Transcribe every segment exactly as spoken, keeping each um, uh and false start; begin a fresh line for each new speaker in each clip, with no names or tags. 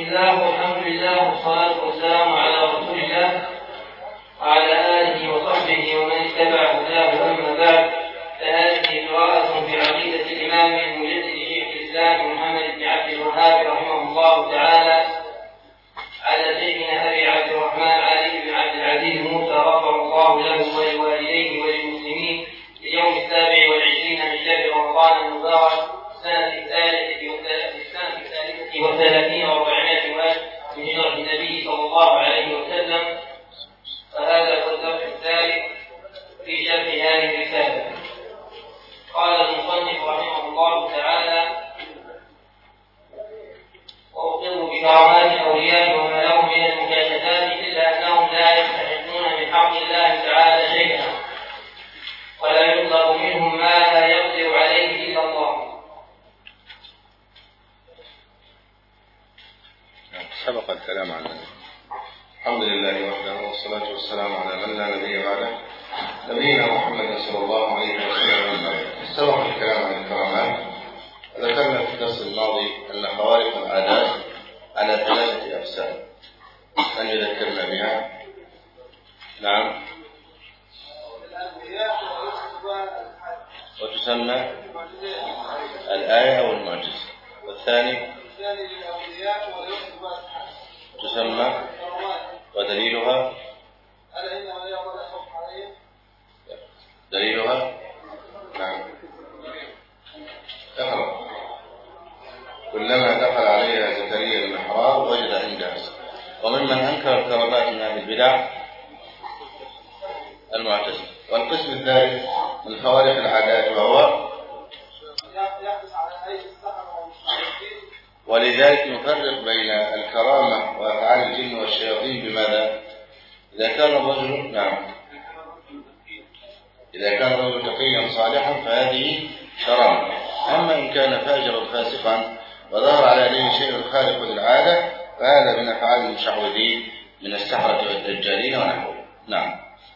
الله والحمد لله والصلاة والسلام على رسول الله وعلى آله وصحبه ومن اتبع هداه. أما بعد، فهذه قراءة في عقيدة الإمام المجدد شيخ الإسلام محمد بن عبد الوهاب رحمه الله تعالى على شيخنا أبي عبد الرحمن علي بن عبد العزيز موسى غفر الله له ولوالديه وللمسلمين في اليوم السابع والعشرين من شهر رمضان المبارك السنة الثالثة وثلاثين وأربعمائة وألف من هجرة النبي صلى الله عليه وسلم. فهذا هو الدرس الثالث في شرح هذه الرسالة. قال المصنف رحمه الله تعالى: وأقر بكرامات أولياء وما لهم من المكاشفات، إلا أنهم لا يستحقون من حق الله تعالى شيئا، ولا يطلب منهم ما لا يقدر عليه إلا الله.
سبق الكلام عنه. الحمد لله وحده والصلاة والسلام على من لا نبي بعده، نبينا محمد صلى الله عليه وسلم. سبق الكلام عن الكرامات. ذكرنا في الدرس الماضي أن خوارق العادات على ثلاثة أقسام. من يذكرنا بها؟ نعم. وتسمى الآية أو المعجزة. والثاني تسمى ودليلها دليلها نعم اقرأ. كلما دخل عليها زكريا المحراب وجد عندها. وممن أنكر الكرامات من أهل البدع المعتزلة. والقسم الثالث من خوارق العادات وهو ولذلك نفرق بين الكرامة وأفعال الجن والشياطين بماذا؟ إذا كان الرجل نعم إذا كان الرجل تقيا صالحا فهذه كرامة. أما إن كان فاجرا فاسقا وظهر على يديه شيء خارق للعادة فهذا من أفعال المشعوذين من السحرة والدجالين ونحوهم. نعم.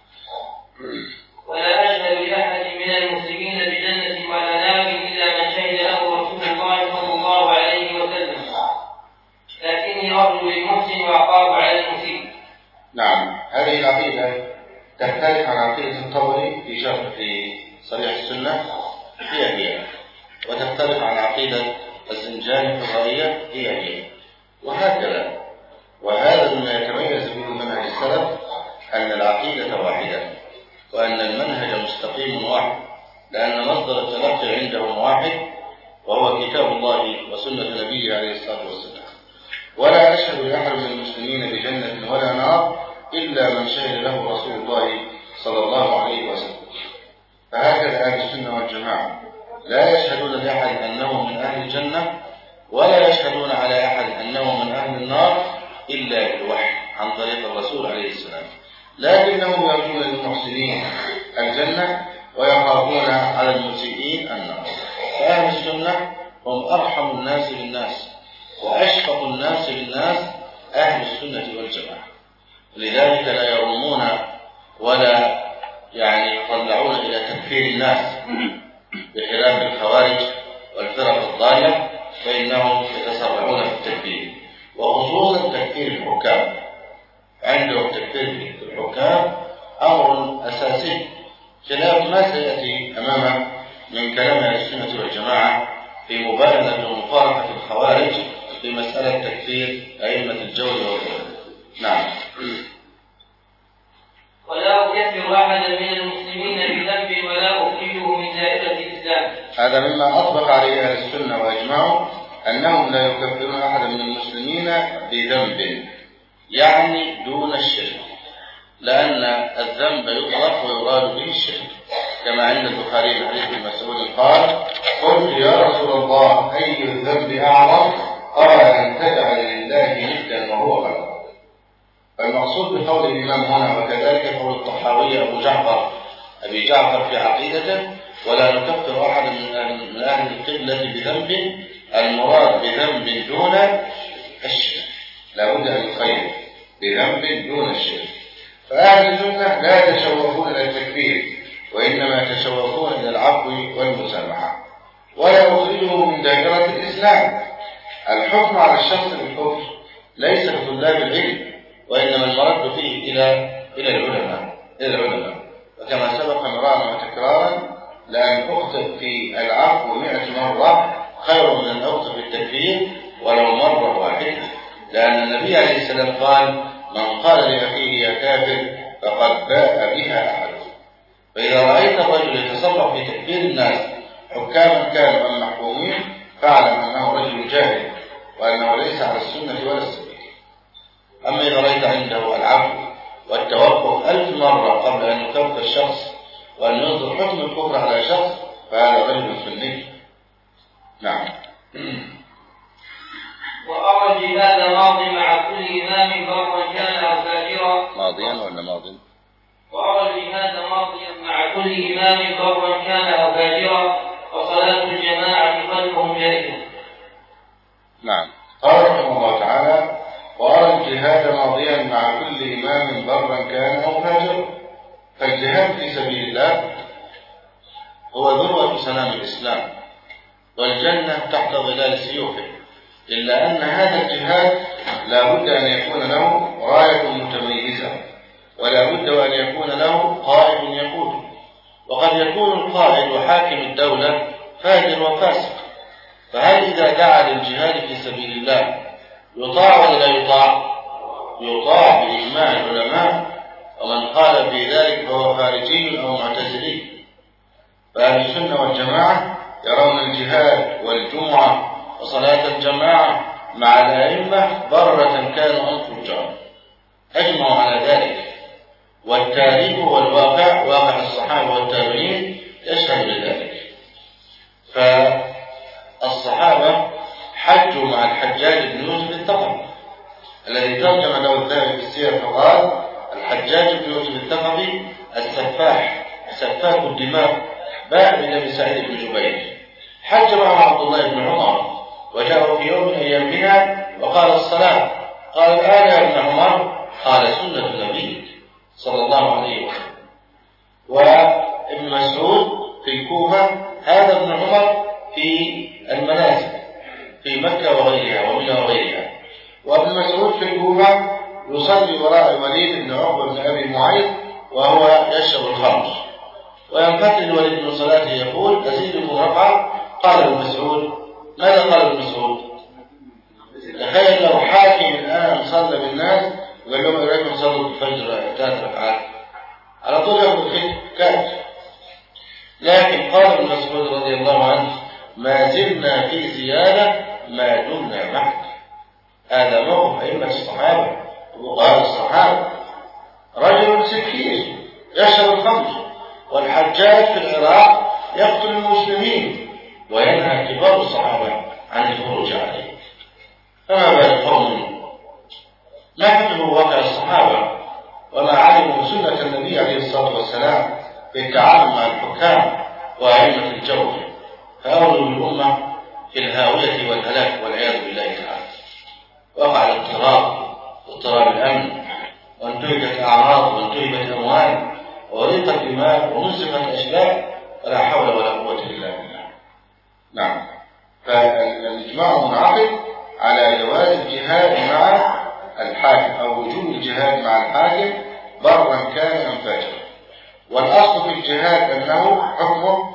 ولا أشهد لأحد من المسلمين بجنة ولا نار إلا من شهد له رسول الله صلى الله عليه وسلم، لكني أرجو للمحسن وأخاف على المسيء.
نعم. هذه العقيدة تختلف عن عقيدة الطبري في شرح في صريح السنة هي هي، وتختلف عن عقيدة الزنجاني في الرائية هي هي، وهكذا. وهذا مما يتميز به منهج السلف أن العقيدة واحدة، وأن المنهج مستقيم واحد، لأن مصدر التلقي عندهم واحد وهو كتاب الله وسنة نبيه عليه الصلاة والسلام. ولا أشهد لأحد من المسلمين بجنة ولا نار إلا من شهد له رسول الله صلى الله عليه وسلم. فهكذا أهل السنة والجماعة لا يشهدون لأحد أنه من أهل الجنة ولا يشهدون على أحد أنه من أهل النار إلا بالوحي عن طريق الرسول عليه السلام، لكنهم يرجون للمحسنين الجنة ويخافون على المسيئين النار. فأهل السنة هم أرحم الناس بالناس وأشفق الناس بالناس أهل السنة والجماعة، لذلك لا يرمون ولا يعني يطلعون إلى تكفير الناس بخلاف الخوارج والفرق الضالة، فإنهم يتسرعون في التكفير، وخصوصا تكفير الحكام. عندهم تكفير الحكام أمر أساسي، خلاف ما سيأتي أمامه من كلام أهل السنة والجماعة في مبالغة ومفارقة الخوارج في مسألة تكفير أئمة الجور والظلم. نعم.
ولا أكفر أحدا من المسلمين بذنب ولا أخرجه من دائرة الإسلام.
هذا مما أطبق عليه أهل السنة وأجمعوا أنهم لا يكفرون أحدا من المسلمين بذنب، يعني دون الشرك، لأن الذنب يطلق ويراد به الشرك، كما عند البخاري في حديث ابن مسعود قال: قلت يا رسول الله أي الذنب أعظم؟ قال: أن تجعل لله ندا وهو خلقك. فالمقصود بقول الإمام هنا وكذلك قول الطحاوي أبو جعفر أبي جعفر في عقيدته: ولا نكفر أحدا من أهل القبلة بذنب، المراد بذنب دون الشرك، لا بد أن يقيد بذنب دون الشرك. فأهل السنة لا يتشوفون إلى التكفير، وإنما يتشوفون إلى العفو والمسامحة. ولا يخرجه من دائرة الإسلام. الحكم على الشخص بالكفر ليس لطلاب العلم، وإنما المرد فيه إلى إلى العلماء إلى العلماء وكما سبق مرارا وتكرارا لأن أخطئ في العفو مئة مرة خير من أن أخطئ في التكفير ولو مرة واحدة، لأن النبي عليه السلام قال: من قال لأخيه يا كافر فقد باء بها أحد. فإذا رأيت الرجل يتصرف في تكفير الناس حكاما كانوا أم محكومين فاعلم أنه رجل جاهل وأنه ليس على السنة ولا السبيل. أما إذا رأيت عنده العفو والتوقف ألف مرة قبل أن يكفر الشخص وأن ينظر حكم الكفر على شخص فهذا رجل سني. نعم.
وأرى الجهاد ماضي مع كل إمام برا كان أو فاجرا.
ماضيا ولا ماضي؟
وأرى الجهاد ماضيا مع كل إمام برا كان أو فاجرا وصلاة الجماعة خلفهم جائزة.
نعم. قال رحمه الله تعالى: وأرى الجهاد ماضيا مع كل إمام برا كان أو فاجرا. فالجهاد في سبيل الله هو ذروة سنام الإسلام والجنة تحت ظلال سيوفه، إلا أن هذا الجهاد لا بد أن يكون له راية متميزة ولا بد أن يكون له قائد يقوده، وقد يكون القائد وحاكم الدولة فاجر وفاسق، فهل إذا دعا للجهاد في سبيل الله يطاع ولا لا يطاع؟ يطاع بإجماع العلماء، ومن قال في ذلك فهو خارجي أو معتزلي. فأهل السنة والجماعة يرون الجهاد والجمعة وصلاة الجماعة مع الأئمة برة كانوا أم فجارا، أجمعوا على ذلك، والتاريخ والواقع واقع الصحابة والتابعين يشهد لذلك. فالصحابة حجوا مع الحجاج بن يوسف الثقفي الذي ترجم له الذهبي في السيرة فقال: الحجاج بن يوسف الثقفي السفاح سفاك الدماء باع بن سعيد بن جبير. حج معه عبد الله بن عمر وجاءوا في يوم من أيامنا وقال: الصلاة. قال: الآن يا ابن عمر؟ قال: سنة النبي صلى الله عليه وسلم. وابن مسعود في الكوفة، هذا ابن عمر في المنازل في مكة وغيرها ومنى وغيرها، وابن مسعود في الكوفة يصلي وراء الوليد بن عقبة بن أبي معيط وهو يشرب الخمر، وينفتل الوليد من صلاته يقول: أزيدكم ركعة. قال ابن مسعود: ماذا قال ابن مسعود؟ تخيل لو حاكم الآن صلى بالناس وقال لهم: إليكم صلوا الفجر ثلاث ركعات، على طول يأخذ الخير كاف. لكن قال ابن مسعود رضي الله عنه: ما زلنا في زيادة ما دمنا معك. هذا موقف أئمة الصحابة وقال الصحابة. رجل سكير يشرب الخمر، والحجاج في العراق يقتل المسلمين وينهى كبار الصحابة عن الخروج عليه، فما بال قوم ما حفظوا واقع الصحابة وما علموا سنة النبي عليه الصلاة والسلام في التعامل مع الحكام وأئمة الجور، فأولوا الأمة في الهاوية والهلاك والعياذ بالله تعالى. وقع الاضطراب اضطراب الأمن، وانتهكت أعراض وانتهكت أموال وأريقت دماء ومزقت أشلاء، ولا حول ولا قوة إلا بالله. نعم. فالإجماع منعقد على جواز الجهاد مع الحاكم أو وجوب الجهاد مع الحاكم برا كان أم فاجرا. والأصل في الجهاد أنه حكمه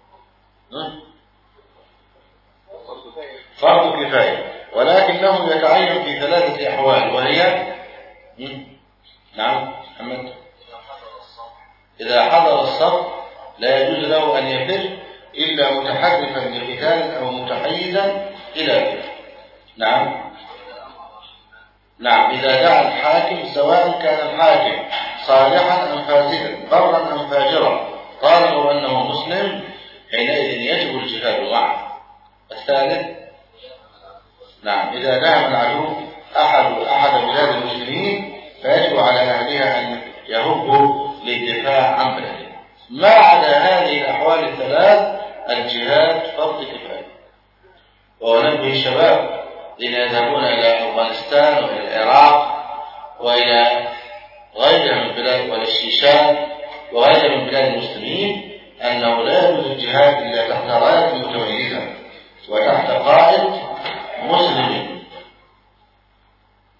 فرض كفاية، ولكنه يتعين في ثلاثة أحوال، وهي نعم محمد إذا حضر الصف لا يجوز له أن يفر إلا متحرفا لقتال أو متحيزا إلى فر. نعم نعم إذا دعا الحاكم سواء كان الحاكم صالحا أم فاسدا برا أم فاجرا طالما أنه مسلم حينئذ يجب الجهاد معه. الثالث نعم إذا دعم العدو أحد أحد بلاد المسلمين فيجب على أهلها أن يهبوا للدفاع عن بلده. ما عدا هذه الأحوال الثلاث الجهاد فرض كفاية. وننبه الشباب الذين يذهبون إلى أفغانستان وإلى العراق وإلى غيرها من بلاد وإلى الشيشان وغيرها من بلاد المسلمين أنه لا يجوز الجهاد إلا تحت راية متميزة وتحت قائد مسلم.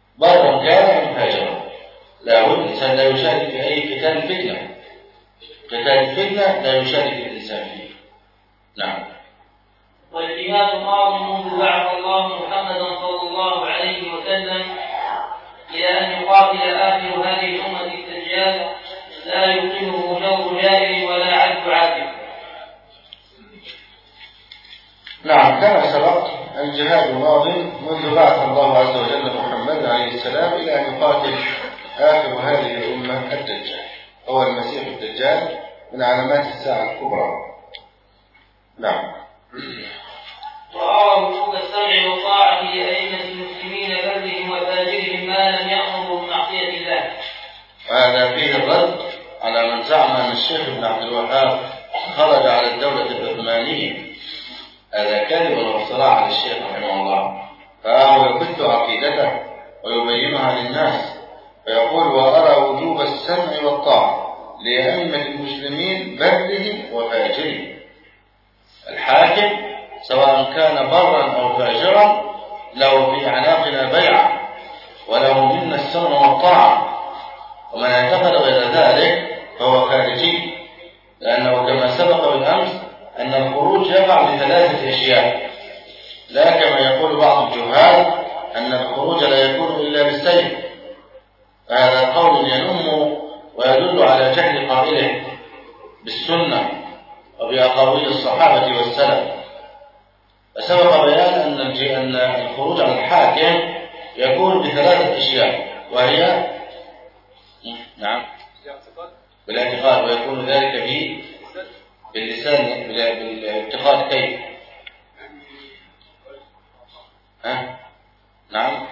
المدينة لا يشارك الإنسان فيه. نعم.
والجهاد ماض منذ بعث الله محمدا صلى الله عليه وسلم إلى أن يقاتل آخر هذه الأمة الدجال لا يقيمه جور جائر ولا عدل عادل.
نعم، كما سبق الجهاد ماض منذ بعث الله عز وجل محمد عليه السلام إلى أن يقاتل آخر هذه الأمة الدجال، هو المسيح الدجال من علامات الساعة الكبرى. نعم.
وأرى وجوب السمع والطاعة لأئمة المسلمين برهم وفاجرهم ما لم يأمروا بمعصية الله.
وهذا فيه الرد على من زعم أن الشيخ ابن عبد الوهاب خرج على الدولة العثمانية. هذا كذب وافتراء على الشيخ رحمه الله، فهو يبث عقيدته ويبينها للناس، فيقول وأرى وجوب السمع والطاعة لأئمة المسلمين برهم وفاجرهم. الحاكم سواء كان برا أو فاجرا له في أعناقنا بيعة وله منا السمع والطاعة، ومن اعتقد غير ذلك فهو خارجي، لأنه كما سبق بالأمس أن الخروج يقع بثلاثة أشياء، لا كما يقول بعض الجهال أن الخروج لا يكون إلا بالسيف، فهذا قول ينم ويدل على جهل قائله بالسنة وبأقاويل الصحابة والسلف. فسبق بيان أن الخروج على الحاكم يكون بثلاثة أشياء، وهي نعم بالاعتقاد، ويكون ذلك به باللسان بالاعتقاد. كيف؟ ها؟ نعم،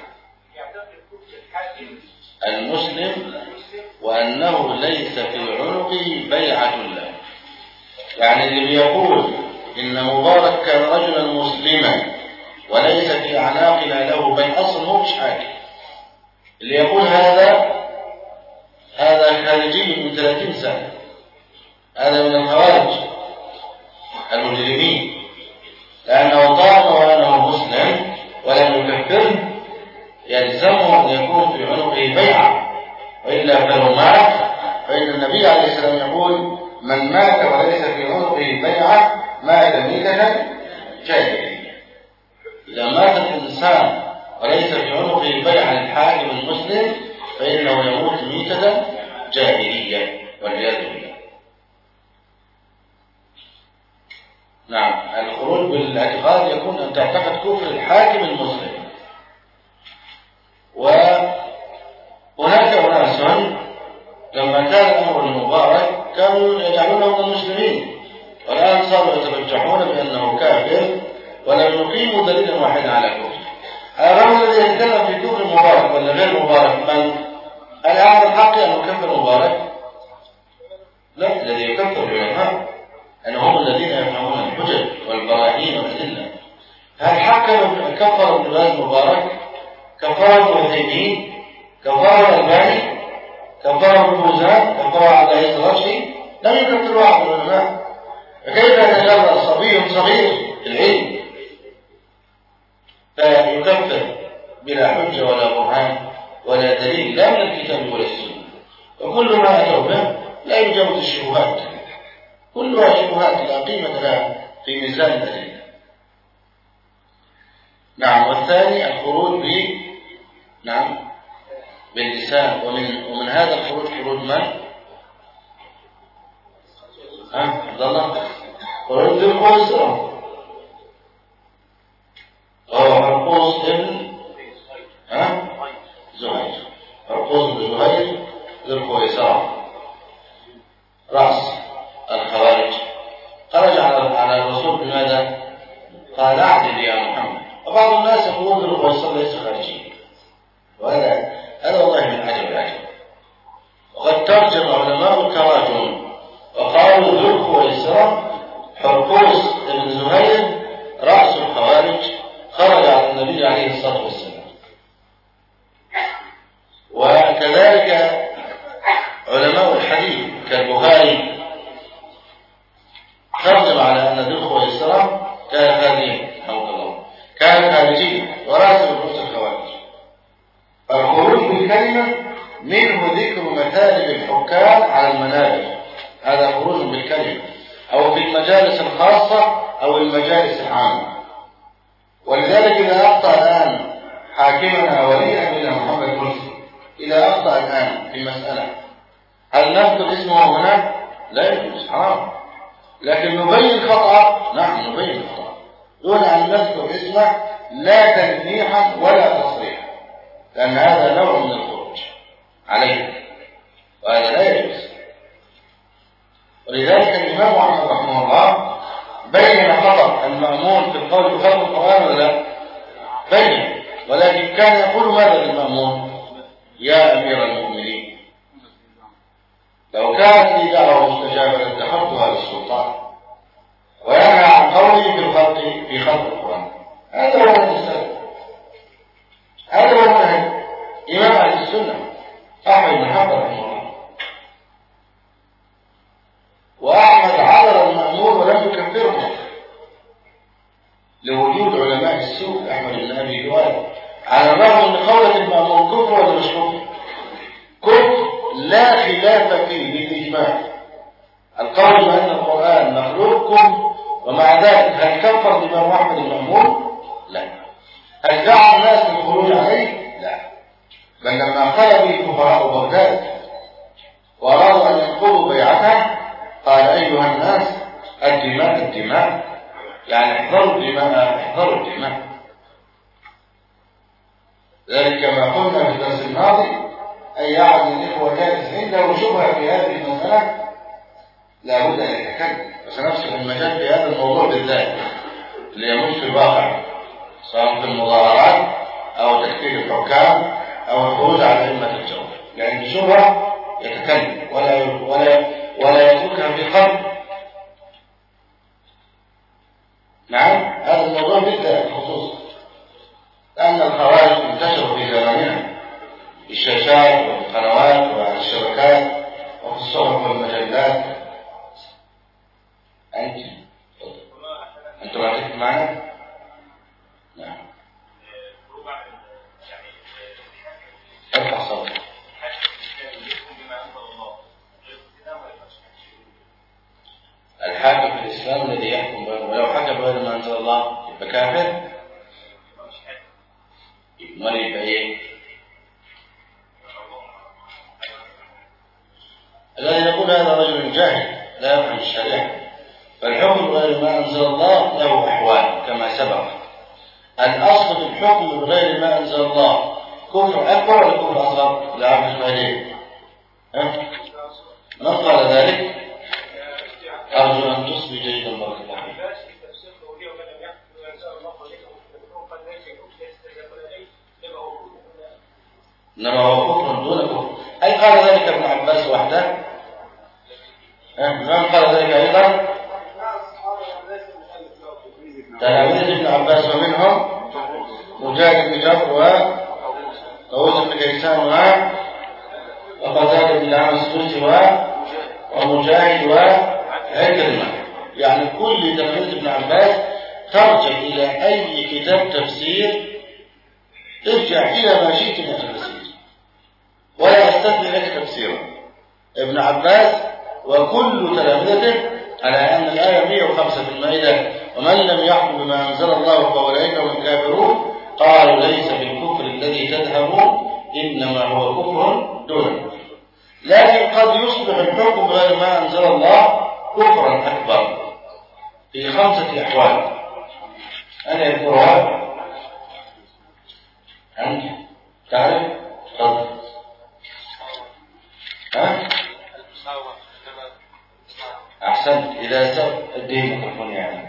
المسلم وأنه ليس في عنقه بيعة له، يعني اللي بيقول إن مبارك كان رجلا مسلما وليس في أعناقنا له بيع أصلا هو مش حاكم. اللي يقول هذا هذا خارجي من ثلاثين سنة، هذا من الخوارج المجرمين، لأنه طالما وأنه مسلم ولم يكفره يلزمه أن يكون في عنقه بيعة، وإلا فلو مات فإن النبي عليه السلام يقول من مات وليس في عنقه بيعة مات ميتة جاهلية. إذا مات الإنسان وليس في عنقه بيعة للحاكم المسلم فإنه يموت ميتة جاهلية والعياذ بالله. نعم، الخروج بالاعتقاد يكون أن تعتقد كفر الحاكم المسلم. وهناك أناس لما كان الأمر المبارك كانوا يجعلونه من المسلمين، والآن صاروا يتبجحون بأنه كافر ولم يقيموا دليلا واحدا على كفر. الرجل الذي يتكلم في كفر مبارك ولا غير مبارك من؟ هل أعلم الحق أن يكفر مبارك؟ لا، الذي يكفر العلماء أن هم الذين يفهمون الحجج والبراهين والأدلة. هل حكم كفر ابن باز مبارك؟ كفر ابن عثيمين؟ كفر الألباني؟ كفر ابن فوزان؟ كفر عبد العزيز الرشدي؟ لم يكفر واحد من العلماء. فكيف يتجرأ صبي صغير في العلم فيكفر بلا حجة ولا برهان ولا دليل لا من الكتاب ولا السنة؟ وكل ما أتوا به لا يجوز الشبهات، كلها شبهات لا قيمة لها في ميزان الأدلة. نعم. والثاني الخروج ب نعم باللسان، ومن ومن هذا الخروج خروج من؟ ها عبد الله؟ خروج ذي القويصرة، وهو مرقوس ابن ها زهير، مرقوس بن زهير ذي القويصرة رأس الخوارج. خرج على على الرسول بماذا؟ قال اعدل يا محمد. وبعض الناس يقولون ذي القويصرة ليس خارجي، وهذا هذا والله من عجب العجب. وقد ترجم علماء التراجم وقالوا ذو القويصرة حرقوس بن زهير رأس الخوارج خرج على النبي عليه الصلاة والسلام. وكذلك علماء الحديث كالبخاري ترجم على أن ذو القويصرة كان خارجيا رحمه الله، كان خارجيا ورأس رؤوس الخوارج. الخروج بالكلمة منه ذكر مثالب الحكام على المنابر، هذا خروج بالكلمة. الخاصة أو المجالس العامة. ولذلك إذا أخطأ الآن حاكمنا ولي أمرنا محمد مرسي، إذا أخطأ الآن في مسألة، هل نذكر اسمه هنا؟ لا يجوز، حرام. لكن نبين خطأ، نعم نبين خطأ دون أن نذكر اسمه، لا تلميحا ولا تصريحا، لأن هذا نوع من الخروج عليه، وهذا لا يجوز. ولذلك الإمام أحمد رحمه الله بين خطأ المأمون في القول بخلق القرآن ولا لا؟ بين، ولكن كان يقول ماذا للمأمون؟ يا أمير المؤمنين، لو كانت لي دعوة مستجابة لاتخذتها للسلطان، وينهى عن قوله في الخلق في خلق القرآن. هذا هو المستند، هذا هو المنهج إمام أهل السنة أحمد بن حنبل رحمه الله. وأحمد عذر المأمون ولم يكفره لوجود علماء السوء أحمد بن أبي دواد، على الرغم من قولة المأمون كفر ولا مش كفر؟ كفر لا خلاف فيه بالإجماع. القول بأن القرآن مخلوقكم، ومع ذلك هل كفر الإمام أحمد المأمون؟ لا. هل دعا الناس للخروج عليه؟ لا. بل لما قال به كفراء بغداد وأرادوا أن ينقضوا بيعته قال أيها الناس الدماء الدماء، يعني احذروا الدماء احذروا الدماء. ذلك ما قلنا في الدرس الماضي، أي أحد من الإخوة جالس عنده شبهة في هذه المسألة لا بد أن يتكلم، وسنفسح المجال في هذا الموضوع بالذات اللي يموت في الواقع، سواء في المظاهرات أو تكفير الحكام أو الخروج على أئمة الجور. يعني بشبهة يتكلم ولا ولا ولا يتركها في قلب. نعم، هذا الموضوع بالذات خصوصا لأن الخوارج انتشروا في زماننا في الشاشات والقنوات وعلى الشبكات وفي الصحف والمجلات. أنت أنت رأيت معنا؟ نعم. ارفع صوتك. الحاكم في الإسلام الذي يحكم بغير، ولو حكم بغير ما أنزل الله يبقى كافر؟ امال يبقى إيه؟ الذي يقول هذا رجل جاهل لا يفهم الشريعة. فالحكم بغير ما أنزل الله له أحوال كما سبق. الأصل في الحكم بغير ما أنزل الله كفر أكبر ولا كفر أصغر؟ لا أعرف الشهادين. ها؟ نص على ذلك؟ أرجو أن تصبي جيدا بارك الله فيك. إنما هو كفر دون كفر. هل قال ذلك ابن عباس وحده؟ من قال ذلك أيضا؟ تلاميذ ابن عباس ومنهم مجاهد بن جبر وطاووس بن كيسان وقتادة بن دعامة السدوسي ومجاهد وعكرمة. يعني كل تلاميذ ابن عباس ترجع إلى أي كتاب تفسير، ارجع إلى ما شئت من التفسير ولا يستثني لك تفسيرا. ابن عباس وكل تلامذته على أن الآية مئة وخمسة في المائدة ومن لم يحكم بما أنزل الله فأولئك هم الكافرون، قالوا ليس بالكفر الذي تذهبون إنما هو كفر دون كفر. لكن قد يصبح الحكم بغير ما أنزل الله كفرا أكبر في خمسة أحوال. أنا يذكرها أنت تعرف؟ تفضل. ها؟ أحسنت. إذا سوى الدين ميكروفون يعني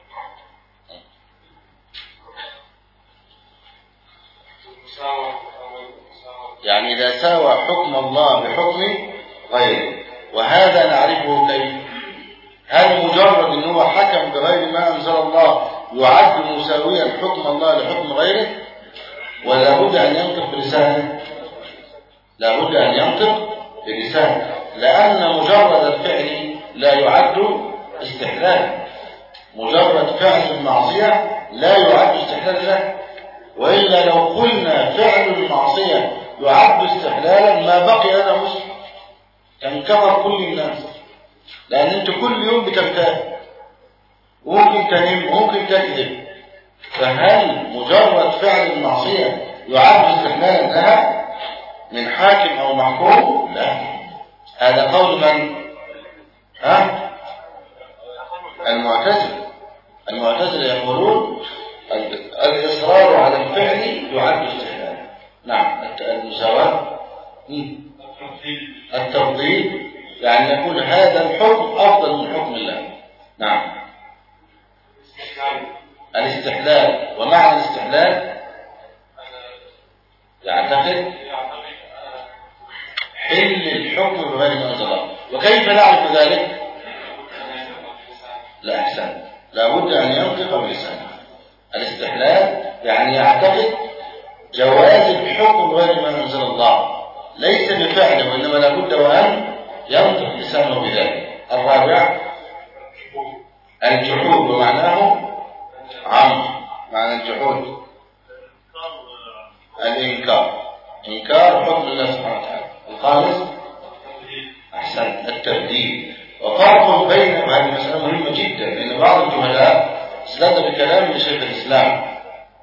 يعني إذا ساوى حكم الله بحكم غيره، وهذا نعرفه كيف؟ هل مجرد أنه حكم بغير ما أنزل الله يعد مساويا حكم الله لحكم غيره، ولا بد أن ينطق بلسانه؟ لا بد أن ينطق بلسانه، لأن مجرد الفعل لا يعد استحلالا. مجرد فعل المعصية لا يعد استحلالا، وإلا لو قلنا فعل المعصية يعد استحلالا ما بقي لنا مسلم، كان كفر كل الناس، لأن أنت كل يوم بتمتهن ممكن تنم، ممكن تكذب، فهل مجرد فعل المعصية يعد استحلالا لها من حاكم أو محكوم؟ لا. هذا قول من؟ ها؟ المعتزلة. المعتزلة يقولون الإصرار على الفعل يعد استحلالا. نعم. المساواة، التفضيل، يعني يكون هذا الحكم أفضل من حكم الله. نعم. الاستحلال، ومعنى الاستحلال يعتقد حل الحكم بغير ما أنزل الله. وكيف نعرف ذلك؟ لا أحسن، لابد أن ينطق بلسانه. الاستحلال يعني يعتقد جواز الحكم بغير ما أنزل الله، ليس بفعله، وإنما لابد وأن ينطق لسانه بذلك. الرابع الجحود، ومعناه عم معنى الجحود الإنكار، إنكار حكم الله سبحانه وتعالى. الخامس أحسن التبديل. وفرق بين، وهذه مسألة مهمة جدا، لأن بعض الجهلاء استدل بكلام لشيخ الإسلام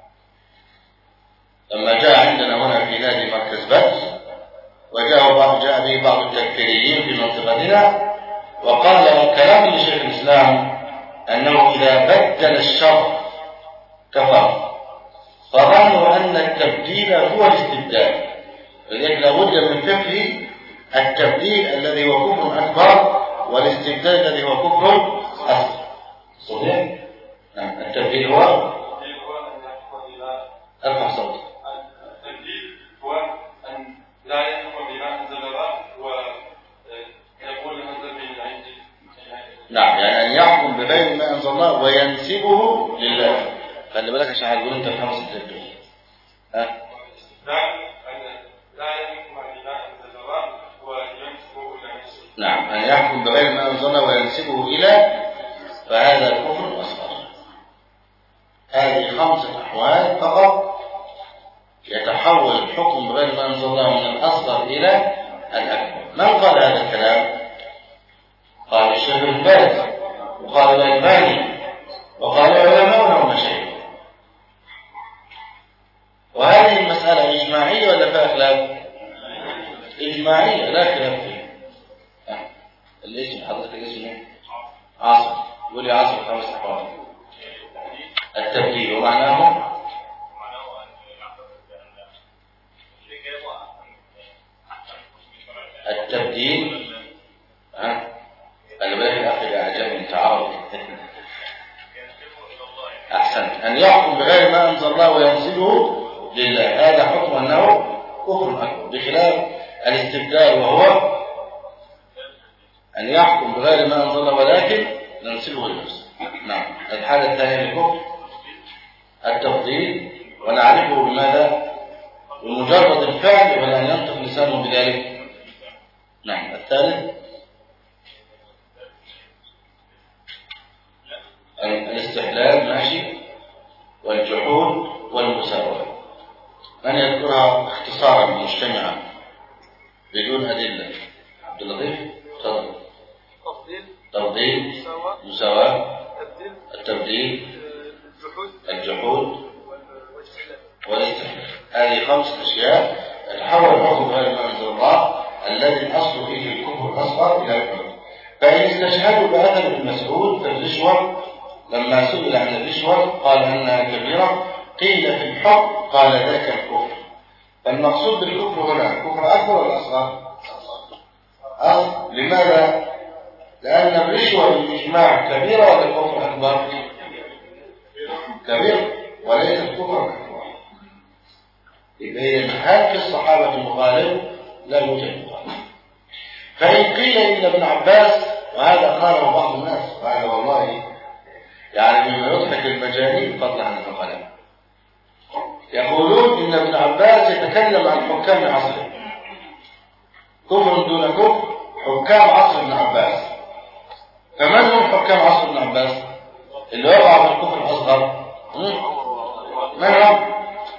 لما جاء عندنا هنا في نادي مركز بدر، وجاء بعض جاء به بعض التكفيريين في منطقتنا، وقال كلام لشيخ الإسلام أنه إذا بدل الشر كفر، فظنوا أن التبديل هو الاستبدال، ولذلك لابد من فقه التبديل الذي هو كفر أكبر والاستبدال الذي هو كفر أصغر. صحيح؟ نعم. التبديل هو ارفع صوتك.
التبديل هو أن لا يحكم بما أنزل الله ويقول هذا من عندي.
نعم، يعني أن يحكم بغير ما أنزل الله وينسبه لله. خلي بالك عشان هتقول أنت في خمس التبديل. ها؟ نعم، أن يحكم بغير ما أنزل الله وينسبه إلى، فهذا الكفر الأصغر. هذه خمسة أحوال فقط يتحول الحكم بغير ما أنزل الله من الأصغر إلى الأكبر. من قال هذا الكلام؟ قال الشيخ ابن باز، وقال الألباني، وقال علماؤنا ومشايخ. وهذه المسألة إجماعية ولا فيها خلاف؟ إجماعية لا خلاف فيها. الاسم حضرتك اسمه عاصم، يقول لي عاصم خمس أحوال. التبديل ومعناه التبديل ها اللي بالك الأخ الأعجاب من تعارض. أحسن، أن يحكم بغير ما أنزل الله وينسبه لله، هذا حكم أنه كفر أكبر، بخلاف الاستبدال وهو أن يحكم بغير ما أنزل الله ولكن ننسبه لنفسه. نعم. الحالة الثانية للكفر التفضيل، ونعرفه بماذا؟ بمجرد الفعل ولا أن ينطق لسانه بذلك. نعم. الثالث الاستحلال، ماشي، والجحود والمساواة. من يذكرها اختصارا مجتمعا بدون أدلة؟ عبد اللطيف تفضل.
تفضيل،
تفضيل، مساواة، التبديل، الجحود والاستحلال. هذه خمس أشياء تحول الحكم غير ما أنزل الله الذي الأصل فيه الكفر الأصغر إلى الكفر. فإن استشهدوا بأثر ابن مسعود في الرشوة، لما سئل عن الرشوة قال أنها كبيرة، قيل في الحكم قال ذاك الكفر. فالمقصود بالكفر هنا كفر أكبر ولا أصغر؟ أصغر. لماذا؟ لأن الرشوة بالإجماع كبيرة ولا الكفر أكبر؟ كبيرة وليس الكفر أكبر. إذا هل في الصحابة مخالف؟ لا يوجد مخالف. فإن قيل إن ابن عباس، وهذا قاله بعض الناس، وهذا والله يعني مما يضحك المجانين فضلا عن العقلاء، يقولون إن ابن عباس يتكلم عن حكام عصره، كفر دون كفر، حكام عصر ابن عباس. فمن هم حكام عصر ابن عباس اللي وقع في الكفر الأصغر؟ من هم؟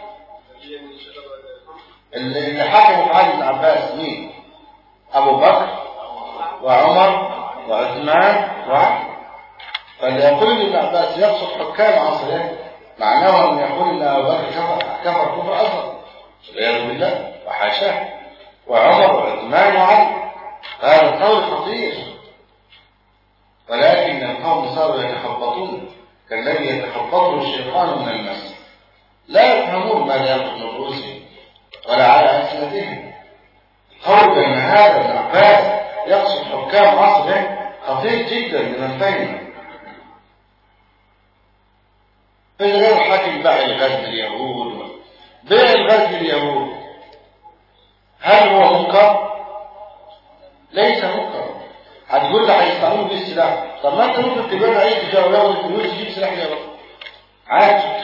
اللي حكموا في عهد ابن عباس مين؟ أبو بكر وعمر وعثمان وعلي. فاللي يقول ابن عباس يقصد حكام عصره معناه أن يقول إن أبو بكر كفر كفر كفر أصغر والعياذ بالله وحاشاه، وعمر وعثمان وعلي. هذا القول خطير، ولكن القوم صاروا يتخبطون كالذي يتخبطه الشيطان من المس، لا يفهمون ماذا يقول من رؤوسهم ولا على ألسنتهم. قول بأن هذا ابن عباس يقصد حكام عصره خطير جدا لمن فهمه. في غير حاكم باع الغزل اليهود، بيع الغزل اليهود هل هو منكر؟ ليس منكر. هتقول لي هيستعملوا بيه السلاح، طب ما انت ممكن تبيع اي تجاره وياخد الفلوس يجيب سلاح اليهود عادي.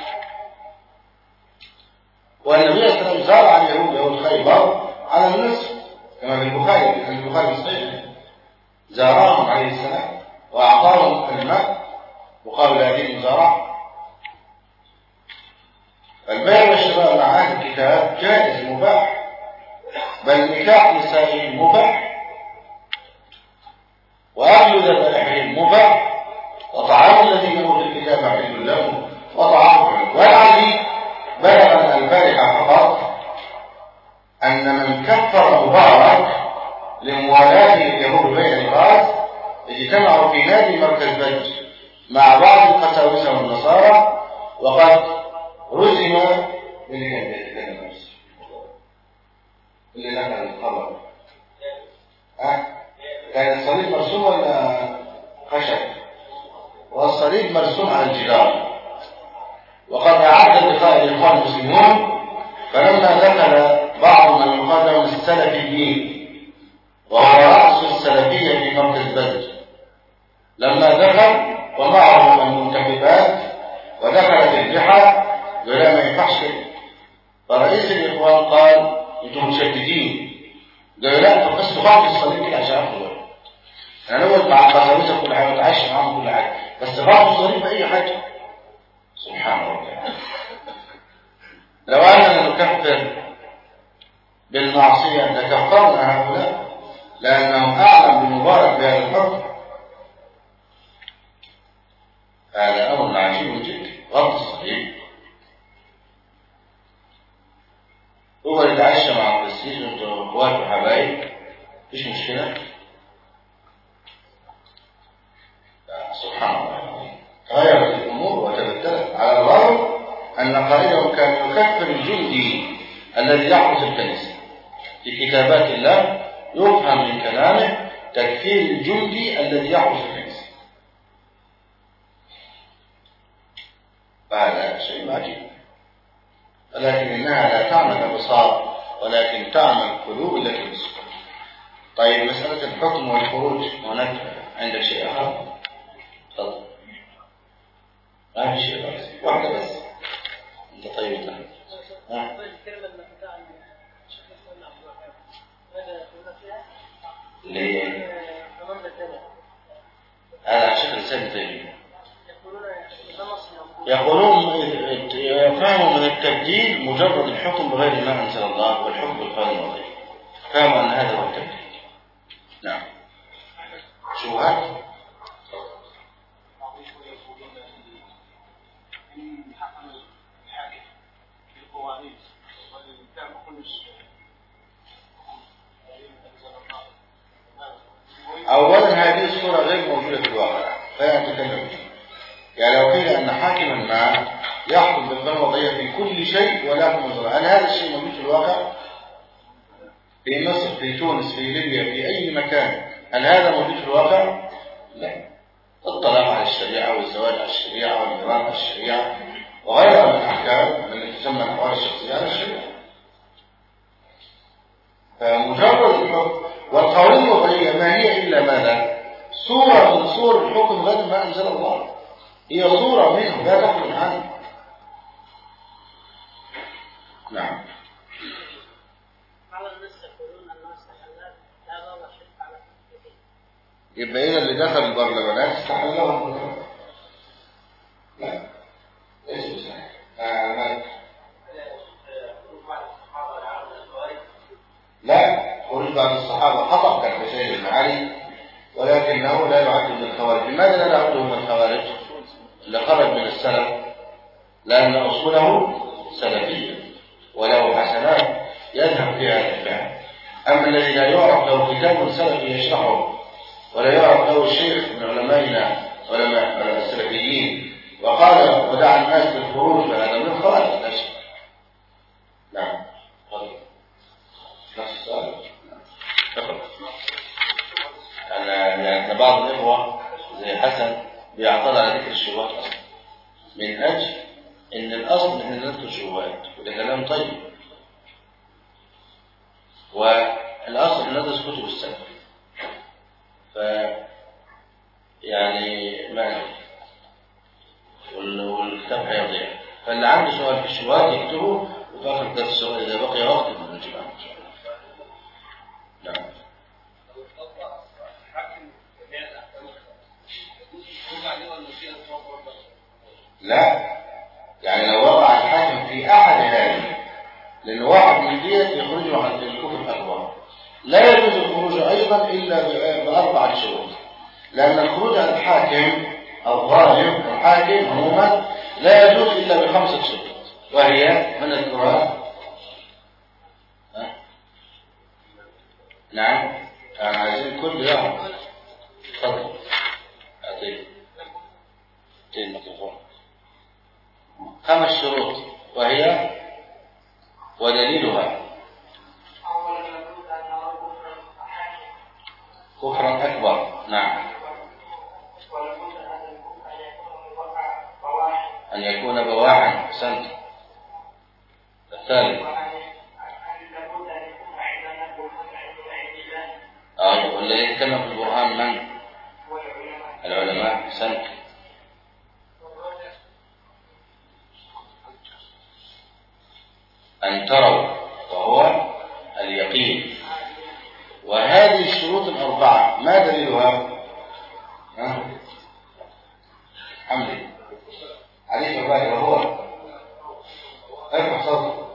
والنبي صلى الله عليه وسلم زار عن اليهود يهود خيبر على النصف كما في البخاري في البخاري صحيح، زارهم عليه السلام واعطاهم الماء مقابل هذه المزارعه. البيع والشراء مع اهل الكتاب جائز مباح، بل نكاح نسائهم مباح، واكل ذبائحهم مباح، وطعام الذين اوتوا الكتاب حل لهم وطعامهم. والعجيب بلغنا البارحه فقط ان من كفر مبارك لموالاته اليهود بين الغاز اجتمعوا في نادي مركز بدر مع بعض القساوسه والنصارى، وقد رزم من كان بيتكلم نفسه اللي نقل الخبر. ها كان الصليب مرسوم ولا خشب؟ والصليب مرسوم على الجدار. وقد أعد اللقاء الإخوان المسلمون، فلما دخل بعض من يقال لهم السلفيين وهو رأس السلفية في مركز بدر، لما دخل ومعه المنتخبات ودخلت اللحى ولا ما ينفعش كده. فرئيس الإخوان قال انتم متشددين، قالوا لا طب بس تخاف الصليب كده عشان اخده. انا اول مع القساوسه كل حاجه واتعشى معاهم كل حاجه، بس خاف الصليب باي حاجه. سبحان الله. لو اننا نكفر بالمعصيه لكفرنا هؤلاء لانهم اعلم بمبارك بهذا الحكم. هذا امر عجيب جدا. غض الصليب هو يتعشى مع القسيس وانتوا اخوات وحبايب مفيش مشكله. سبحان الله. غيرت الامور وتبدلت على الغرب ان قائدهم كان يكفر الجندي الذي يحرس الكنيسه. في كتابات الله يفهم من كلامه تكفير الجندي الذي يحرس الكنيسه. فهذا شيء عجيب، ولكن إنها لا تعمل أبصار ولكن تعمل قلوب التي تصدق. طيب مسألة الحكم والخروج هناك عندك شيء آخر؟ تفضل. ما في شيء بس واحدة بس. أنت طيب لها. ها؟ ليه؟ هذا شكل سهل طيب. يقولون يفهموا من التبديل مجرد الحكم بغير ما أنزل الله والحكم بالقانون الوضعي. فهموا أن هذا هو التبديل. نعم. شو هذا؟ أولا هذه الصورة غير موجودة في الواقع فلا نتكلم. يعني لو قيل أن حاكما ما يحكم بالقانون الوضعية في كل شيء ولا في منظر، هل هذا الشيء موجود في الواقع؟ في مصر، في تونس، في ليبيا، في أي مكان، هل هذا موجود في الواقع؟ لا. الطلاق على الشريعة والزواج على الشريعة والميراث على الشريعة وغيرها من الأحكام التي تسمى الأحوال الشخصية على الشريعة. فمجرد الحكم والقوانين الوضعية ما هي إلا ماذا؟ صورة من صور الحكم غير ما أنزل الله، هي صورة منه لا تخرج عنه. نعم. يبقى إذا اللي دخل البرلمانات استحل لهم. لا ايش بسنة آه لا خروج بعض الصحابة خطأ كان بسيد المعالي، ولكنه لا يعد من الخوارج. لماذا لا يعد من الخوارج؟ لأن أصوله سلفية وله حسنات يذهب في هذا الفعل. أما الذي لا يعرف له كتاب سلفي يشرحه ولا يعرف له الشيخ من علمائنا علماء السلفيين وقال ودع الناس بالخروج فهذا من الخوارج لا شك. نعم. نفس السؤال. لأن بعض الإخوة زي حسن بيعترض على ذكر الشبهات أصلا من أجل إن الأصل إن نذكر الشبهات وده كلام طيب، والأصل إن ندرس كتب السلف. ف يعني ما والكتاب هيضيع، فاللي عنده سؤال في الشبهات يكتبه وفي آخر درس السؤال إذا بقي وقت نجيب عنه إن شاء الله. نعم. لا، يعني لو وقع الحاكم في أحد هذه، لأن واحد من ديت يخرج عن الكفر الأكبر، لا يجوز الخروج أيضا إلا بأربعة شروط. لأن الخروج عن الحاكم الظالم الحاكم عموما لا يجوز إلا بخمسة شروط، وهي من القرآن. نعم، يعني عايزين كل يوم. تفضل. أعطيه. أعطيه الميكروفون. خمس شروط وهي ودليلها كفرا أكبر. نعم. أن يكون بواحا. أحسنت. الثالث آه والذي يتكلم في القرآن من؟ العلماء. أحسنت. أن تروا وهو اليقين. وهذه الشروط الأربعة ما دليلها؟ ها؟ حمدي عليك الرأي وهو ارفع صوتك.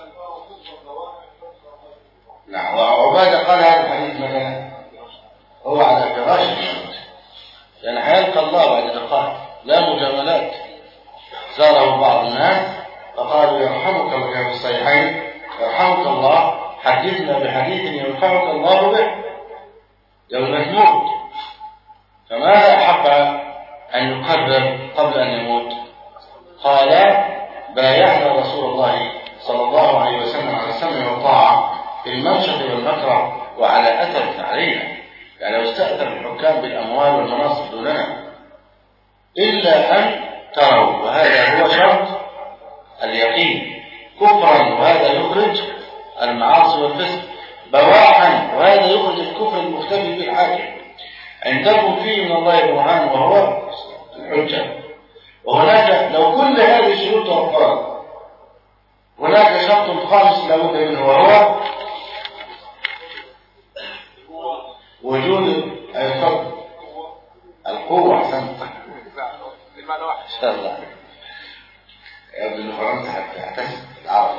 نعم. وعبادة قال هذا الحديث مثلا هو على فراش الموت، يعني حيلقى الله بعد دقائق لا مجاملات. زاره بعض الناس فقالوا يرحمك الله في الصحيحين يرحمك الله حدثنا بحديث ينفعك الله به يوم تموت. فماذا أحب أن يقرر قبل أن يموت؟ قال بايعنا رسول الله صلى الله عليه وسلم على السمع والطاعة في المنشط والمكره وعلى أثر علينا، يعني لو استأثر الحكام بالأموال والمناصب دوننا إلا أن تروا، وهذا هو شرط اليقين، كفرا وهذا يخرج المعاصي والفسق، بواحا وهذا يخرج الكفر المختفي بالحاكم، عندكم فيه من الله برهان وهو الحجة. وهناك لو كل هذه الشروط توفرت هناك شرط خامس لا بد منه وهو وجود الفضل القوة. أحسنت. إن شاء الله يا ابن فرنسا حتى اعتزل العرب.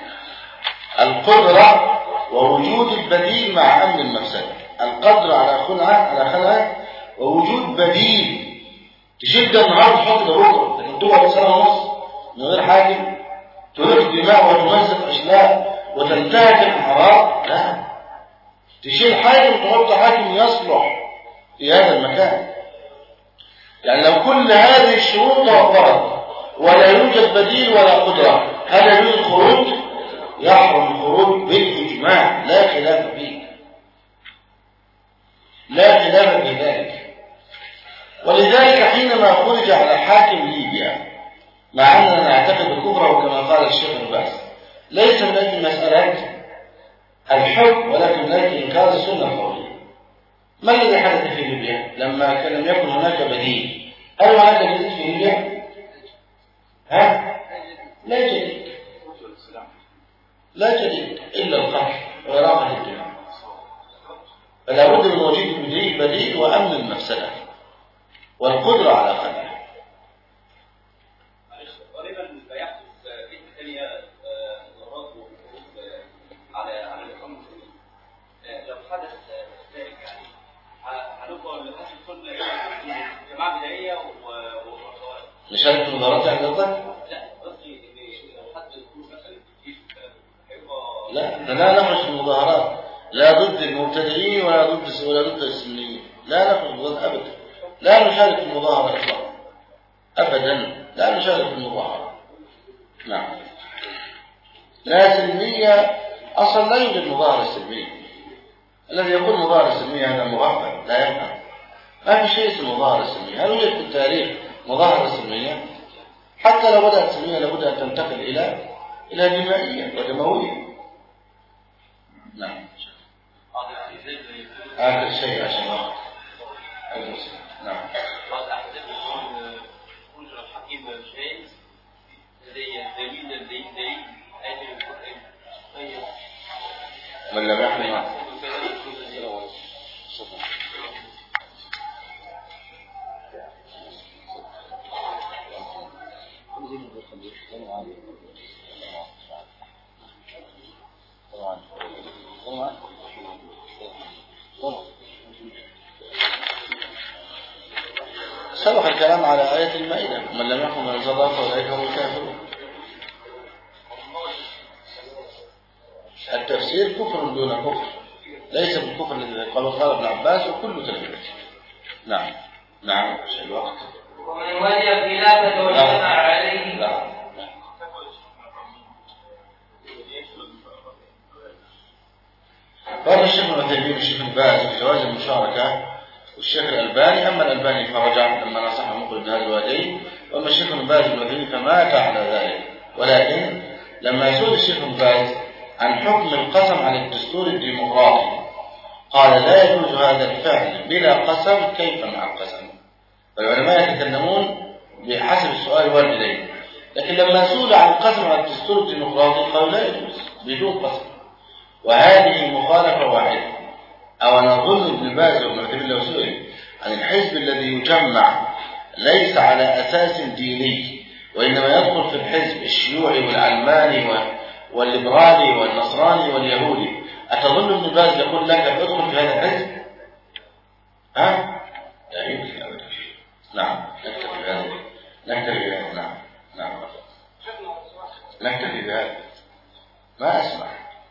القدرة ووجود البديل مع أمن المفسدة. القدر على خلعة على خلعة ووجود بديل. تشد النهار تحط لبكره، لكن تقعد سنة ونص من غير حاكم تهرق دماء وتمزق أشلاء وتنتهك الأعراض. لا، تشيل حاكم تحط حاكم يصلح في هذا المكان. يعني لو كل هذه الشروط توفرت ولا يوجد بديل ولا قدرة، هل يجوز الخروج؟ يحرم الخروج بالإجماع لا خلاف فيه، لا خلاف في ذلك. ولذلك حينما خرج على حاكم ليبيا مع أننا نعتقد كفره كما قال الشيخ الباس ليس من أجل مسألة الحكم ولكن من أجل إنكار السنة القولية. ما الذي حدث في ليبيا لما لم يكن هناك بديل؟ هل هناك جديد في ليبيا؟ ها؟ لا جديد، لا جديد إلا القتل وإراقة الدماء. فلا بد من وجود بديل وأمن المفسدة والقدرة على خلقها.
قريبا بيحدث في ثانية ضرورات على على الإقامة لو حدث ذلك يعني هنبقى للأسف كنا جماعة بدائية و
نشارك في المظاهرات يعني قصدك؟
لا
لا لا نخرج في المظاهرات، لا ضد المبتدئين ولا ضد ولا ضد السنيين، لا نخرج ضد أبدا، لا نشارك في المظاهرة إطلاقا أبدا، لا نشارك في المظاهرة. نعم. لا سلمية أصلا، لا يوجد مظاهرة سلمية. الذي يقول مظاهرة سلمية هذا مغفل لا يفهم. ما في شيء اسمه مظاهرة سلمية. هل وجد في التاريخ مظاهرة سلمية؟ حتى لو بدأت سلمية لابد أن تنتقل إلى إلى دمائية ودموية. نعم. آخر شيء عشان وقت. نعم. من لم يحمل سبق الكلام على آية المائدة: من لم يحكم بما أنزل الله فأولئك هم الكافرون. التفسير كفر دون كفر، ليس بالكفر الذي قال قال ابن عباس وكل تلميذ. نعم نعم. الوقت.
ومن ولي خلافة واجتمع عليه.
نعم. قال الشيخ ابن عثيمين والشيخ ابن باز في جواز المشاركة، والشيخ الألباني أما الألباني فرجع لما نصح مقبل بهذا الوادي، وأما الشيخ ابن باز ابن عثيمين فمات على ذلك. ولكن لما سئل الشيخ ابن باز عن حكم القسم على الدستور الديمقراطي قال: لا يجوز هذا الفعل بلا قسم. كيف مع القسم؟ والعلماء يتكلمون بحسب السؤال وارد إليه، لكن لما سئل عن القسم على الدستور الديمقراطي قالوا لا يجوز بدون قسم. وهذه مخالفة واحدة. أو نظن ابن باز وابن عثيمين لو سئل عن الحزب الذي يجمع ليس على أساس ديني، وإنما يدخل في الحزب الشيوعي والعلماني والليبرالي والنصراني واليهودي، أتظن ابن باز يقول لك ادخل في هذا الحزب؟ ها؟ لا يمكن أبدا. نعم. نكتفي بهذا. نكتفي بهذا. نعم نعم. نكتفي بهذا. ما أسمع.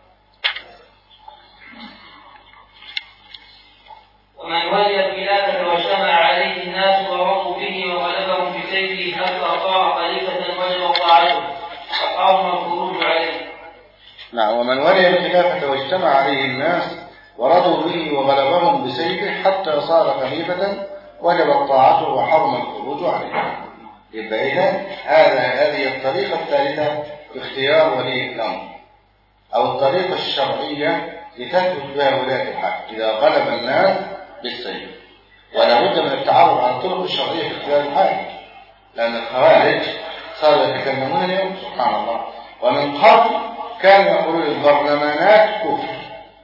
ومن ولي الخلافة واجتمع عليه الناس ورضوا به وغلبهم بسيفه حتى أطاع خليفة وجب طاعته فقام الخروج عليه.
نعم. ومن ولي الخلافة واجتمع عليه الناس ورضوا به وغلبهم بسيفه حتى صار خليفة وجب طاعته وحرم الخروج عليه. يبقى إذا هذا هذه الطريقة الثالثة في اختيار ولي الأمر، أو الطريقة الشرعية لتثبت بها ولاية الحق إذا غلب الناس بالسيف. ولا بد من التعرف على الطرق الشرعية في اختيار الحاكم، لأن الخوارج صاروا يتكلمون اليوم سبحان الله، ومن قبل كانوا يقولون البرلمانات كفر،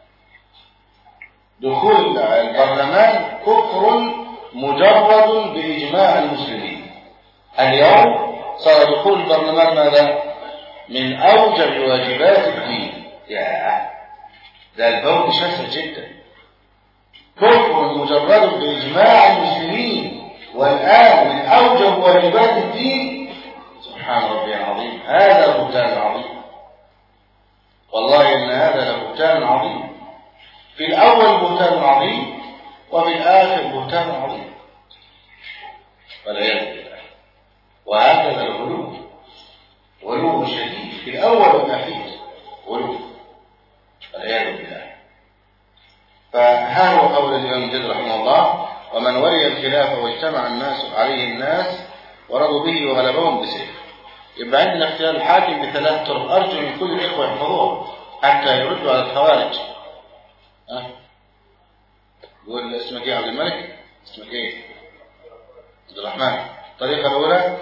دخول البرلمان كفر مجرد بإجماع المسلمين. اليوم صار دخول البرلمان ماذا؟ من أوجب واجبات الدين. يا ده البعد شاسع جدا. كفر مجرد بإجماع المسلمين، والآن من أوجب واجبات الدين. سبحان ربي العظيم. هذا بهتان عظيم، والله إن هذا لبهتان عظيم. في الأول بهتان عظيم، وفي الآخر بهتان عظيم، والعياذ بالله. وهكذا الغلو، غلو شديد في الأول والأخير، غلو والعياذ بالله. فها هو قول الإمام جد رحمه الله: ومن ولي الخلافة واجتمع الناس عليه الناس ورضوا به وغلبهم بسيف. يبقى عندنا اختيار الحاكم بثلاث طرق، أرجو من كل الإخوة يحفظوها حتى يردوا على الخوارج. أه؟ يقول اسمك ايه؟ عبد الملك؟ اسمك ايه؟ عبد الرحمن. الطريقة الأولى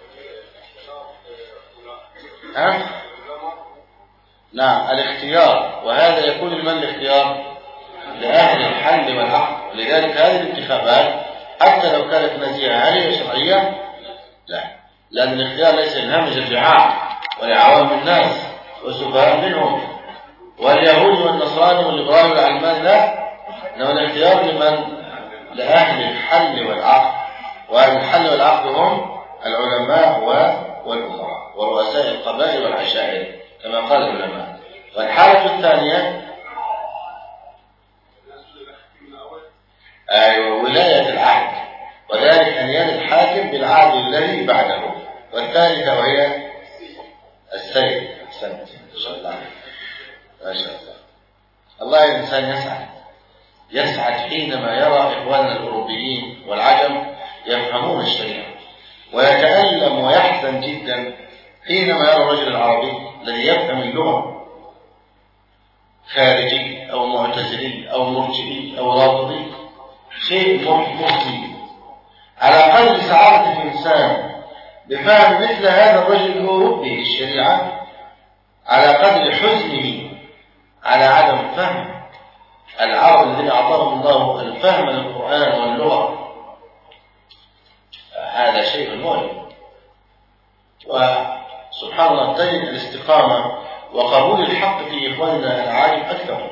ها؟ أه؟ نعم الاختيار، وهذا يكون لمن الاختيار؟ لأهل الحل والعقد. لذلك هذه الانتخابات حتى لو كانت نزيهة هل هي شرعية؟ لا، لأن الاختيار ليس للهمج الرعاع ولعوام الناس وسفهاء منهم واليهود والنصراني والليبرالي والعلماني، لا، إنما الاختيار لمن؟ لأهل الحل والعقد. وأهل الحل والعقد هم العلماء والأمراء ورؤساء القبائل والعشائر كما قال العلماء. والحالة الثانية أيوة ولاية العهد، وذلك أن يلي الحاكم بالعهد الذي بعده. والثالثة وهي السيد. أحسنت ما شاء الله ما شاء الله. الله الإنسان يسعد يسعد حينما يرى إخواننا الأوروبيين والعجم يفهمون الشريعة، ويتألم ويحزن جدا حينما يرى الرجل العربي الذي يفهم اللغة خارجي أو معتزلي أو مرجئي أو رافضي، شيء محزن. على قدر سعادة الإنسان بفهم مثل هذا الرجل الأوروبي الشريعة، على قدر حزنه على عدم فهم العرب الذين أعطاهم الله الفهم للقرآن واللغة. هذا شيء مهم. وسبحان الله تجد الاستقامة وقبول الحق في إخواننا العاجم أكثر.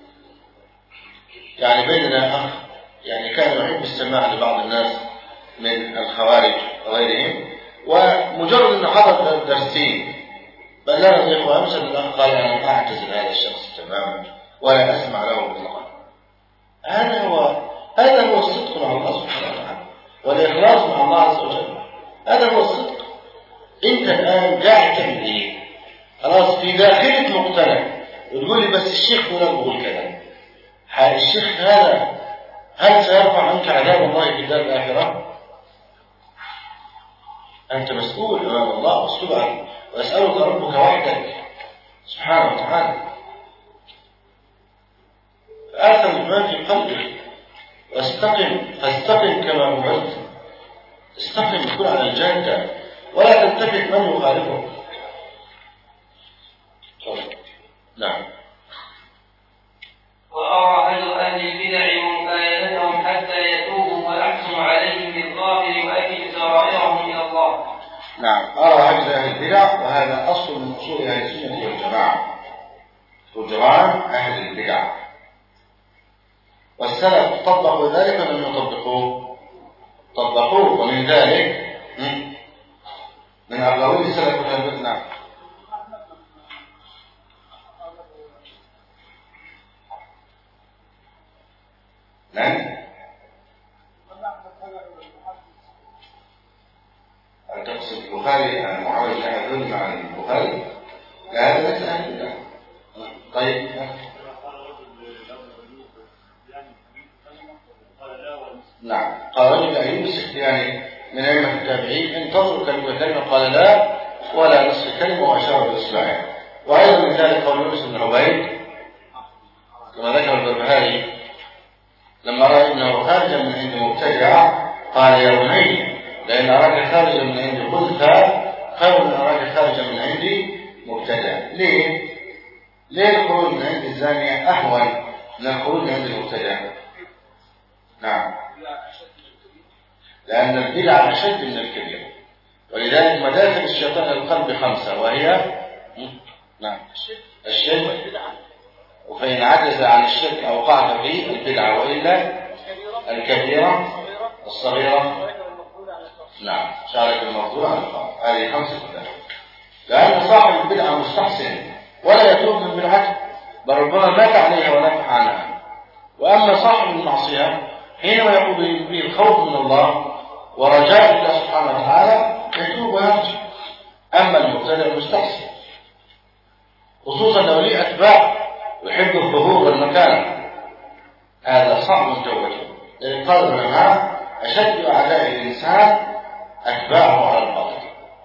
يعني بيننا أخ يعني كان يحب السماع لبعض الناس من الخوارج وغيرهم، ومجرد أن حضر درسين بلغنا الإخوة أمس أن الأخ قال أنا أعتزل هذا الشخص تماما ولا أسمع له مطلقا. هذا هو هذا هو الصدق مع الله سبحانه وتعالى والإخلاص مع الله عز وجل. هذا هو الصدق. أنت الآن قاعد تعمل إيه؟ خلاص في داخلك مقتنع وتقول لي بس الشيخ فلان بيقول كلام. الشيخ هذا هل سيرفع عنك عذاب الله في الدار الآخرة؟ أنت مسؤول أمام الله مسؤول عنه، ويسألك ربك وحدك سبحانه وتعالى. آثم ما في قلبك واستقم فاستقم كما أمرت. استقم كن على الجادة ولا تلتفت من يخالفك. نعم.
وأرى أهل البدع مكايدتهم حتى يتوبوا وأحسن عليهم بالظاهر وأكل سرائرهم إلى الله.
نعم، أرى عجز أهل البدع، وهذا أصل من أصول أهل السنة والجماعة، تجران أهل البدع. والسلف طبقوا ذلك ولم يطبقوه؟ طبقوه. ومن ذلك من أقاويل السلف والجماعة. نعم. نعم. هل تقصد البخاري عن معاوية بن أبي مع البخاري؟ لا هذا ليس أهل البدع. طيب. نعم. قال رجل أيوب السختياني من أئمة التابعين انتظروا كلمة كلمة قال لا ولا نصف كلمة وأشار بإصبعه. وأيضا من ذلك قول يونس بن عبيد كما ذكر البربهاري لما رأى ابنه خارجا من عند مبتدع قال يا بني لأن أراك خارجا من عندي خذها خير من أراك خارجا من عندي مبتدع. ليه؟ ليه الخروج من عند الزانية أهون من الخروج من عند المبتدع؟ نعم. لأن البدعة أشد من الكبيرة، ولذلك مداخل الشيطان القلب خمسة، وهي نعم الشرك، وفإن عجز عن الشرك أوقعت في البدعة، وإلا الكبيرة الصغيرة نعم شارك الموضوع عن الخاطئ. هذه خمسة بدعة. لأن صاحب البدعة مستحسن ولا يتوب من بدعته، بل ربما مات عليها ونفح عنها. وأما صاحب المعصية حينما يقول به الخوف من الله ورجاء الله سبحانه وتعالى يتوب ويرجع. أما المبتدع مستحسن، خصوصا لو ليه أتباع ويحب الظهور والمكان، هذا صعب توبته. لأن قال العلماء أشد أعداء الإنسان أتباعه على الباطل.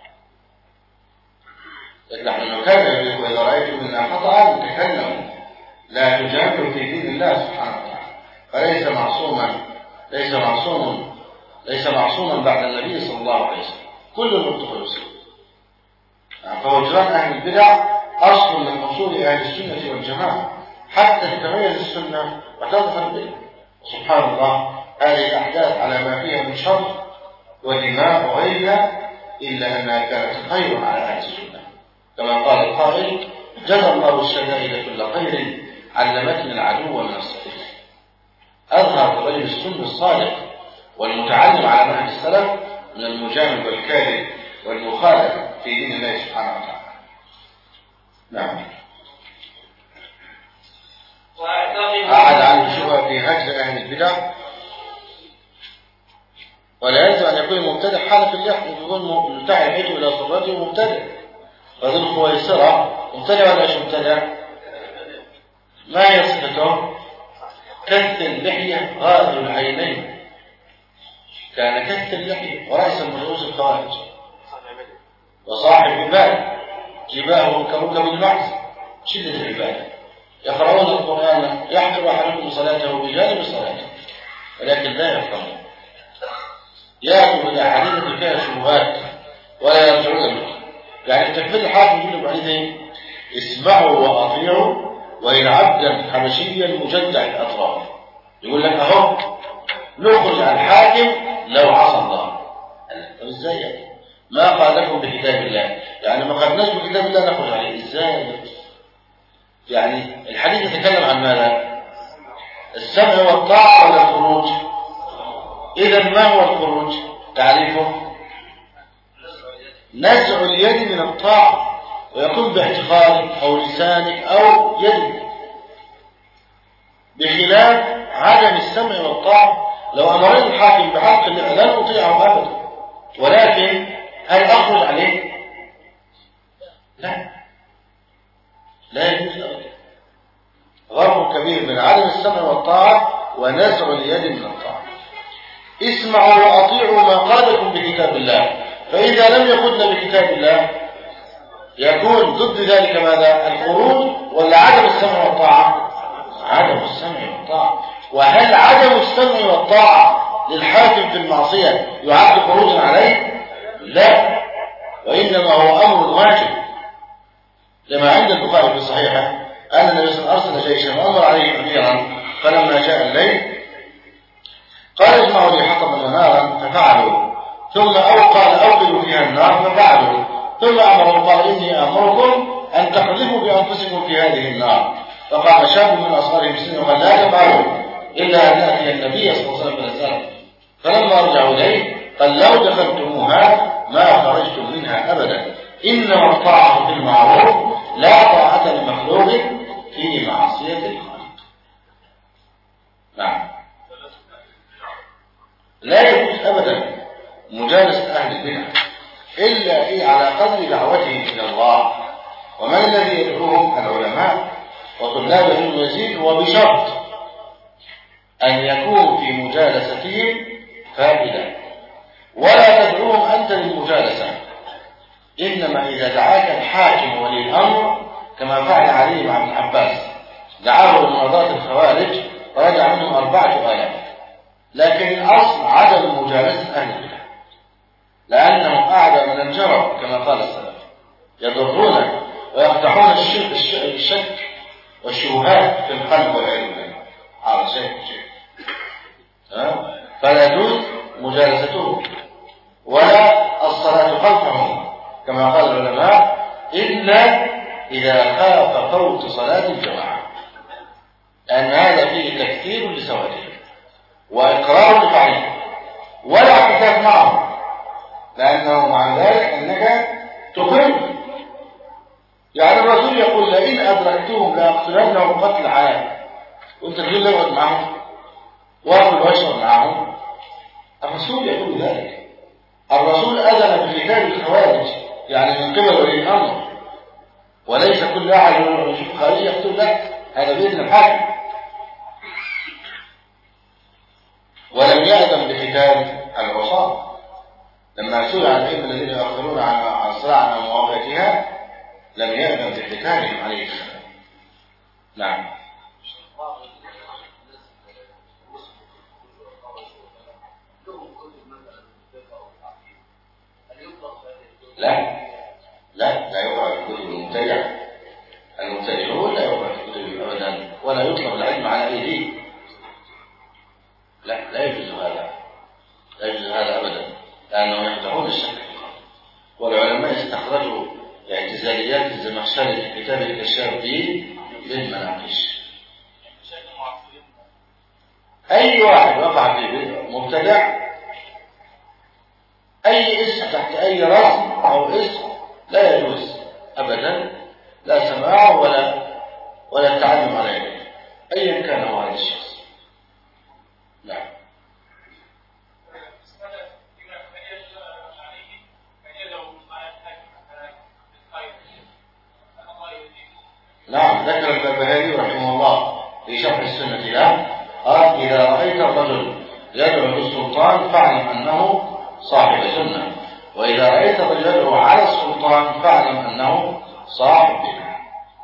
نحن نكرر وإذا رأيتم منا خطأ نتكلم، لا تجاملوا في دين الله سبحانه وتعالى. فليس معصوما ليس معصوم ليس معصوما بعد النبي صلى الله عليه وسلم، كل المخطئ يصيب. فوجدان أهل البدع أصل من أصول أهل السنة والجماعة، حتى تتميز السنة وتظهر البدع. سبحان الله، هذه الأحداث على ما فيها من شر ودماء وغيرها إلا أنها كانت خير على أهل السنة، كما قال القائل جزى الله الشدائد كل خير علمتني العدو من الصديق. أظهر رجل السنة الصادق والمتعلم على منهج السلف من المجامل والكاذب والمخالف في دين الله سبحانه وتعالى. نعم. هجر أهل البدع، ولا يلزم أن يكون المبتدع حالف اللحم، يكون مبتدع يميته إلى صلاته ومبتدع. فهذه الخويصرة مبتدع ولا مش مبتدع؟ ما هي صفته؟ كث اللحية غائر العينين، كان كث اللحية ورأس من رؤوس الخوارج، وصاحب عبادة جباهه كركب المعز، شدة العبادة، يقرؤون القرآن يحضر أحدكم صلاته بجانب صلاته ولكن لا يفهمون، يأتوا بالأحاديث فيها شبهات ولا يرجعون. يعني التكفير الحاكم يقول بعدين اسمعوا وأطيعوا وإن عبدا حبشيا مجدع الأطراف، يقول لك أهو نخرج عن الحاكم لو عصى الله. طب ازاي يعني؟ ما قال لكم بكتاب الله، يعني ما قدناش بكتاب الله نخرج عليه ازاي؟ يعني الحديث يتكلم عن ماذا؟ السمع والطاعة ولا الخروج؟ إذا ما هو الخروج؟ تعريفه نزع اليد من الطاعة، ويكون باعتقادك أو لسانك أو يدك، بخلاف عدم السمع والطاعة. لو أمرني الحاكم بحق اللحية لن أطيعه أبدا، ولكن هل أخرج عليه؟ لا، لا يجوز أبدا. غرب كبير من عدم السمع والطاعة ونزع اليد من الطاعة. اسمعوا وأطيعوا ما قالكم بكتاب الله، فإذا لم يقلنا بكتاب الله يكون ضد ذلك ماذا؟ الخروج ولا عدم السمع والطاعة؟ عدم السمع والطاعة. وهل عدم السمع والطاعة للحاكم في المعصية يعد خروجا عليه؟ لا، وإنما هو أمر واجب، لما عند البخاري في صحيحه أن النبي صلى الله عليه وسلم أرسل جيشا وأمر عليه أميرا، فلما جاء الليل قال اجمعوا لي حطبا ونارا ففعلوا، ثم أو قال أوقدوا فيها النار ففعلوا، ثم أمروا قال إني أمركم أن تقذفوا بأنفسكم في هذه النار. فقام شاب من أصغرهم سنا وقال لا تفعلوا إلا أن نأتي النبي صلى الله عليه وسلم فنسأله. فلما رجعوا إليه قال لو دخلتموها ما خرجتم منها أبدا، إنما الطاعة في المعروف لا طاعة لمخلوق في معصية الخالق. نعم، لا يجوز أبدا مجالسة أهل البدع إلا إيه على قدر دعوتهم إلى الله. ومن الذي يدعوهم؟ العلماء وطلاب العلم يزيد، وبشرط أن يكون في مجالستهم فائدة، ولا تدعوهم أنت للمجالسة، إنما إذا دعاك الحاكم ولي الأمر كما فعل علي مع ابن عباس، دعاه لمناظرة الخوارج ورجع منهم أربعة آلاف، لكن الأصل عدم مجالسة أهل البدع، لأنهم أعدى من الجرب كما قال السلف، يضرون ويقطعون الشك والشبهات في القلب والعلم على شيء شيء فلا يجوز مجالستهم ولا الصلاة خلفهم كما قال العلماء إلا إذا خاف فوت صلاة الجماعة، لأن هذا فيه تكثير لسواتهم وإقرار لفعلهم ولا اعتكاف معهم، لأنه مع ذلك أنك تقر. يعني الرسول يقول لئن أدركتهم لأقتلنهم قتل عام، وأنت تقول له اقعد معهم واكل واشرب معهم. الرسول يقول ذلك. الرسول أذن بقتال الخوارج يعني من قبل ولي الأمر، وليس كل أحد يشوف خارجي يقتل لك، هذا بإذن الحاكم. ولم يأذن بقتال العصاة لما سئل عن العلم الذين يؤخرون عن الصلاة عن مواقعتها، لم يأذن بقتالهم عليه السلام. نعم. لا لا لا يقرأ في كتب المبتدع، المبتدعون لا يقرأ في كتب أبدا، ولا يطلب العلم على أيديه. لا لا يجوز هذا، لا يجوز هذا أبدا، لأنهم يخدعون الشك. والعلماء استخرجوا اعتزاليات الزمخشري في كتاب الكشاف الدين للمناقش. أي واحد وقع في مبتدع أي اسم تحت أي رسم أو اسم لا يجوز أبدا، لا سماع ولا ولا التعلم على يده أيا كان هو هذا الشخص. نعم، ذكر البربهاري رحمه الله في شرح السنة له قال: إذا رأيت الرجل يدعو للسلطان فاعلم أنه صاحب سنة، وإذا رأيت الرجل يدعو على السلطان فاعلم أنه صاحب بدعة.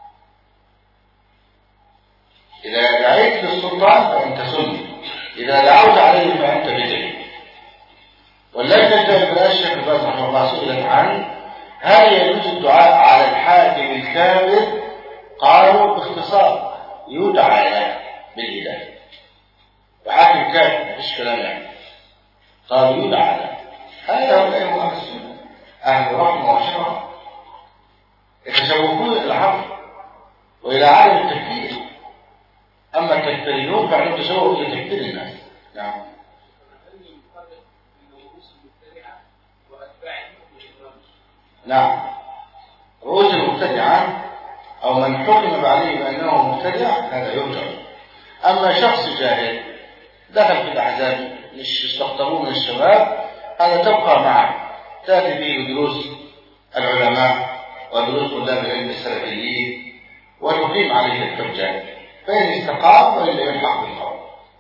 إذا دعيت للسلطان فأنت سني، إذا دعوت عليه فأنت بدعي. واللجنة الدائمة الشيخ ابن باز رحمه الله سئلت عن هل يجوز الدعاء على الحاكم الكافر؟ قالوا باختصار: يدعى له بالهداية. وحاكم كافر ما فيش كلام يعني، قالوا يدعى له. هذا هو أيها أهل السنة، أهل الرحمة والشرع، يتشوفون إلى العفو وإلى عدم التكفير. أما التكفيريون فعلهم تشوف إلى تكفير الناس. نعم. نعم، رؤوس المبتدعة أو من حكم عليه بأنه مبتدع هذا يهجر. أما شخص جاهل دخل في الأحزاب مش يستقطبوه من الشباب، هذا تبقى معه، تأتي فيه دروس العلماء ودروس طلاب العلم السلفيين وتقيم عليه الحجة، فإن استقام وإلا يلحق بالقول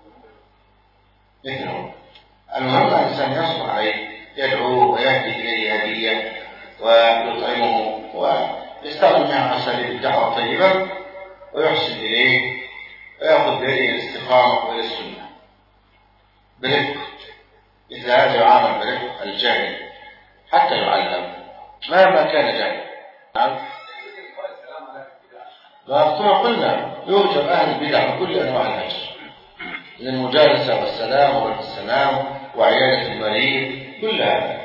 مثله. المهم الإنسان يصبر عليه، يدعو ويهدي إليه هدية ويطعمه ويستخدم معه أساليب الدعوة الطيبة ويحسن إليه ويأخذ بيده الاستقامة وإلى السنة برفق. مثل هذا يعامل برفق الجاهل حتى يعلم مهما كان جاهل. نعم، كما قلنا يوجد أهل البدع بكل أنواع الهجر، من المجالسة والسلام ورد السلام وعيادة المريض، كل هذا.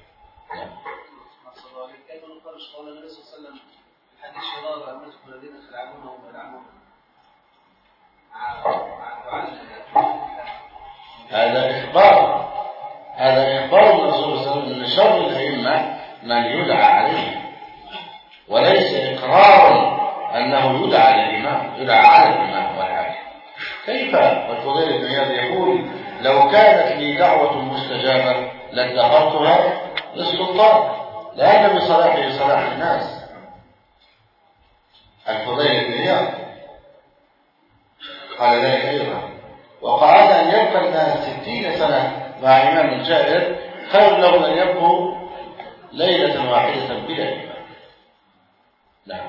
هذا إخبار هذا إخبار من الرسول صلى الله عليه وسلم أن شر الأئمة من يدعى عليه، وليس إقرار أنه يدعى للإمام، يدعى على الإمام والحاكم. كيف؟ والفضيل بن عياض يقول: لو كانت لي دعوة مستجابة لادخرتها للسلطان، لأن بصلاحه صلاح الناس. الفضيل بن عياض قال ذلك أيضا: وقعد أن يبقى الناس ستين سنة مع إمام جائر خير لهم أن يبقوا ليلة واحدة بلا إمام. نعم.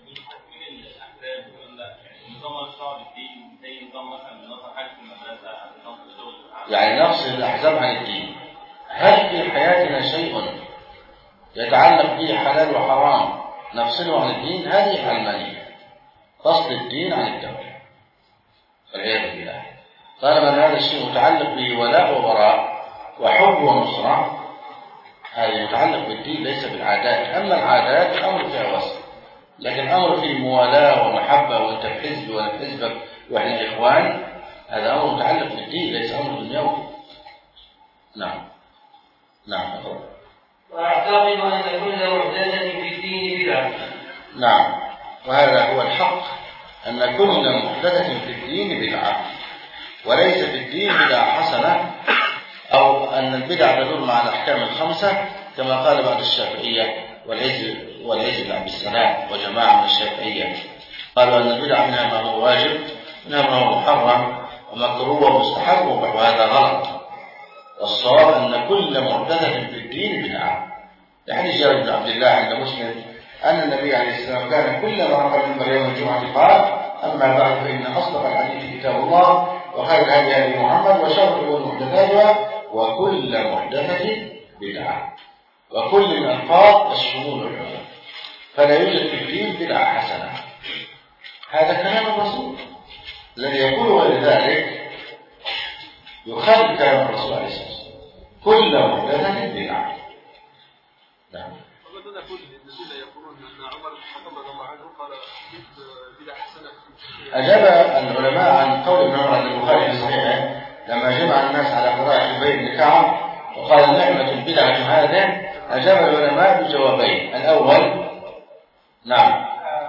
يعني نفصل الأحزاب عن الدين. هل في حياتنا شيء يتعلق به حلال وحرام نفصله عن الدين؟ هذه علمانية، فصل الدين عن الدولة والعياذ بالله. طالما هذا الشيء متعلق به ولاء وبراء وحب ونصرة، هذا يتعلق بالدين ليس بالعادات. أما العادات أمر فيها وصل، لكن أمر فيه موالاة ومحبة وأنت في حزب وأنا في حزبك وإحنا إخوان، هذا أمر متعلق بالدين ليس أمر دنيوي. نعم نعم.
وأعتقد أن كل محدثة في الدين بدعة.
نعم، وهذا هو الحق، أن كل محدثة في الدين بدعة، وليس في الدين بدعة حسنة، أو أن البدعة تدور مع الأحكام الخمسة كما قال بعض الشافعية والعز والعز بن عبد السلام وجماعة من الشافعية، قالوا أن البدعة منها ما هو واجب، منها ما هو محرم ومكروه ومستحب، وهذا غلط. والصواب أن كل محدثة في الدين بدعة. يعني جابر بن عبد الله عند مسلم أن النبي عليه السلام كان كلما رأى المنبر يوم الجمعة قال: أما بعد فإن أصدق الحديث كتاب الله، وخير الهدي هدي محمد، وشر الأمور محدثاتها، وكل محدثة بدعة. وكل من ألفاظ الشمول والعموم، فلا يوجد في الدين بدعة حسنة. هذا كلام الرسول، الذي يقول غير ذلك يخالف كلام الرسول عليه الصلاة والسلام. كل محدثة بدعة. نعم.
وقد نقول للذين يقولون أن عمر بن الخطاب رضي الله عنه قال بدعة حسنة.
أجاب العلماء عن قول ابن عمر البخاري في صحيحه لما جمع الناس على قراءة أبي بن كعب وقال: نعمة البدعة هذه. أجاب العلماء بجوابين. الأول: نعم،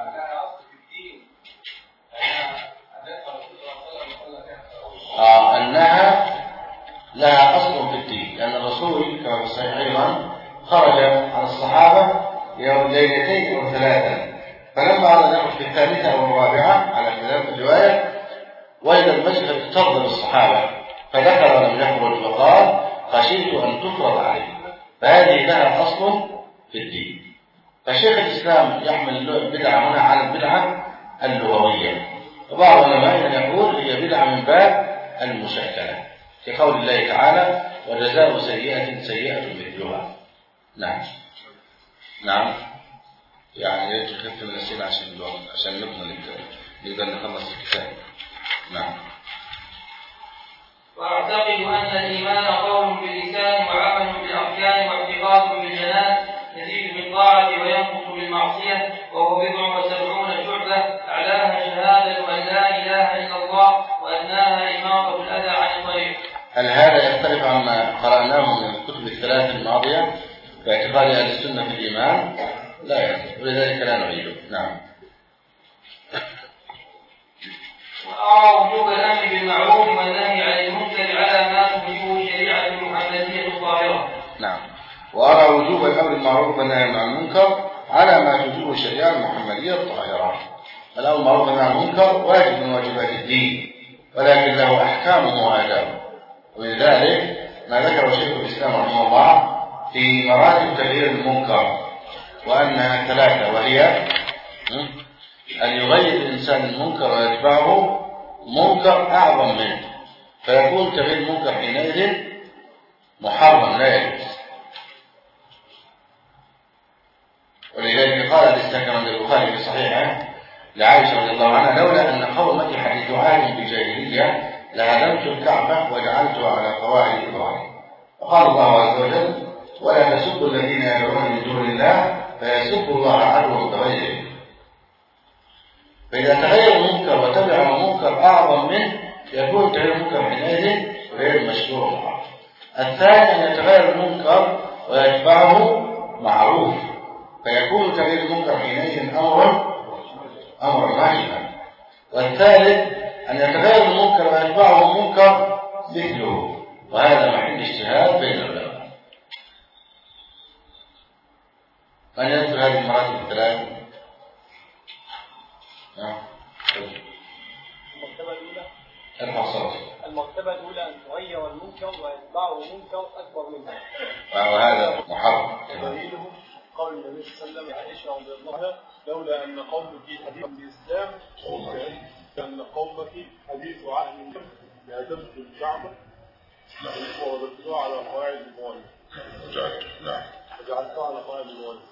آه أنها لها أصل في الدين، لأن الرسول كما في الصحيح أيضا خرج على الصحابة يوم ليلتين أو ثلاثة، فلما أراد يأخذ في الثالثة أو الرابعة على خلاف الرواية وجد المسجد اكتظ بالصحابة فذكر ولم يخرج وقال خشيت أن تفرض عليه، فهذه لها أصل في الدين. فشيخ الإسلام يحمل البدعة هنا على البدعة اللغوية، وبعض العلماء يقول هي بدعة من باب المشاكلة في قول الله تعالى وجزاء سيئة سيئة مثلها. نعم نعم يعني يجب خفة من الأسئلة عشان الوقت عشان نكمل نقدر نخلص الكتاب. نعم.
وأعتقد أن الإيمان قول باللسان وعمل بالأركان واعتقاد بالجنان يزيد بالطاعة وينقص بالمعصية، وهو بضع وسبعون شعبة، أعلاها شهادة أن لا إله إلا الله وأدناها إماطة الأذى عن الطريق.
هل هذا يختلف عما قرأناه من الكتب الثلاث الماضية باعتبار أهل السنة في الإيمان؟ لا يختلف، ولذلك لا نعيده. نعم.
وأرى وجوب الأمر بالمعروف والنهي عن المنكر على ما توجبه الشريعة المحمدية الظاهرة.
نعم. وأرى وجوب الأمر بالمعروف والنهي عن المنكر على ما توجبه الشريعة المحمدية الظاهرة. الأمر بالمعروف والنهي عن المنكر واجب من واجبات الدين، ولكن له أحكامه وآدابه، ولذلك ما ذكره شيخ الإسلام رحمه الله في مراتب تغيير المنكر وأنها ثلاثة، وهي أن يغير الإنسان المنكر ويتبعه منكر أعظم منه، فيكون تغيير المنكر حينئذ محرم لا يجوز. ولذلك قال الاستاذ عند البخاري في صحيحه لعائشة رضي الله عنها لولا أن قومك حديث عهد بالجاهلية لهدمت الكعبة وجعلتها على قواعد إبراهيم. وقال الله عز وجل ولا تسبوا الذين يدعون من دون الله فيسبوا الله عدوا بغيره. فإذا تغير المنكر وتبع منكر أعظم منه يكون تغيير المنكر حينئذ غير مشروع. الثاني أن يتغير المنكر ويتبعه معروف فيكون تغيير المنكر حينئذ أمرا أمرا واجبا. والثالث أن يتغير المنكر ويتبعه منكر مثله، وهذا محل اجتهاد بين العلماء. من يذكر هذه المراتب الثلاث؟
المرتبة الأولى
ارفع صوتك.
المرتبة الأولى أن تغير المنكر ويتبعه منكر أكبر منه،
وهذا محرم.
دليله قول النبي صلى الله عليه وسلم عائشة رضي الله عنها لولا أن قومك حديث الإسلام أن قومك حديث عهد لهدمت الكعبة ووضعتها على قواعد الموالد.
نعم.
وجعلتها على قواعد الموالد.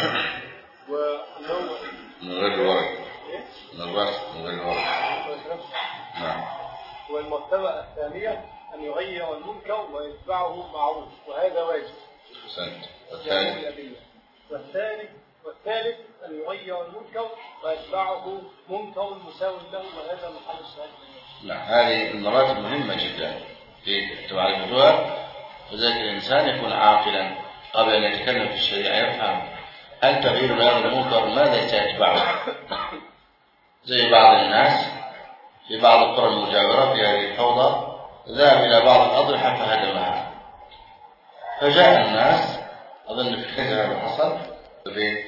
وأنه
من غير الورق. من الرأس من غير الورق. نعم.
والمرتبة الثانية أن يغير المنكر ويتبعه معروف، وهذا واجب.
أحسنت. والثالث
والثالث والثالث أن يغير المنكر ويتبعه منكر مساو له، وهذا محل الشهادة.
نعم. هذه المراتب مهمة جدا في معرفتها، وذلك الإنسان يكون عاقلا قبل أن يتكلم في الشريعة، يفهم هل تغيير هذا المنكر ماذا سيتبعه. زي بعض الناس في بعض القرى المجاورة في هذه الحوضة ذهب إلى بعض الأضرحة فهدمها، فجاء الناس أظن في كذا هذا حصل في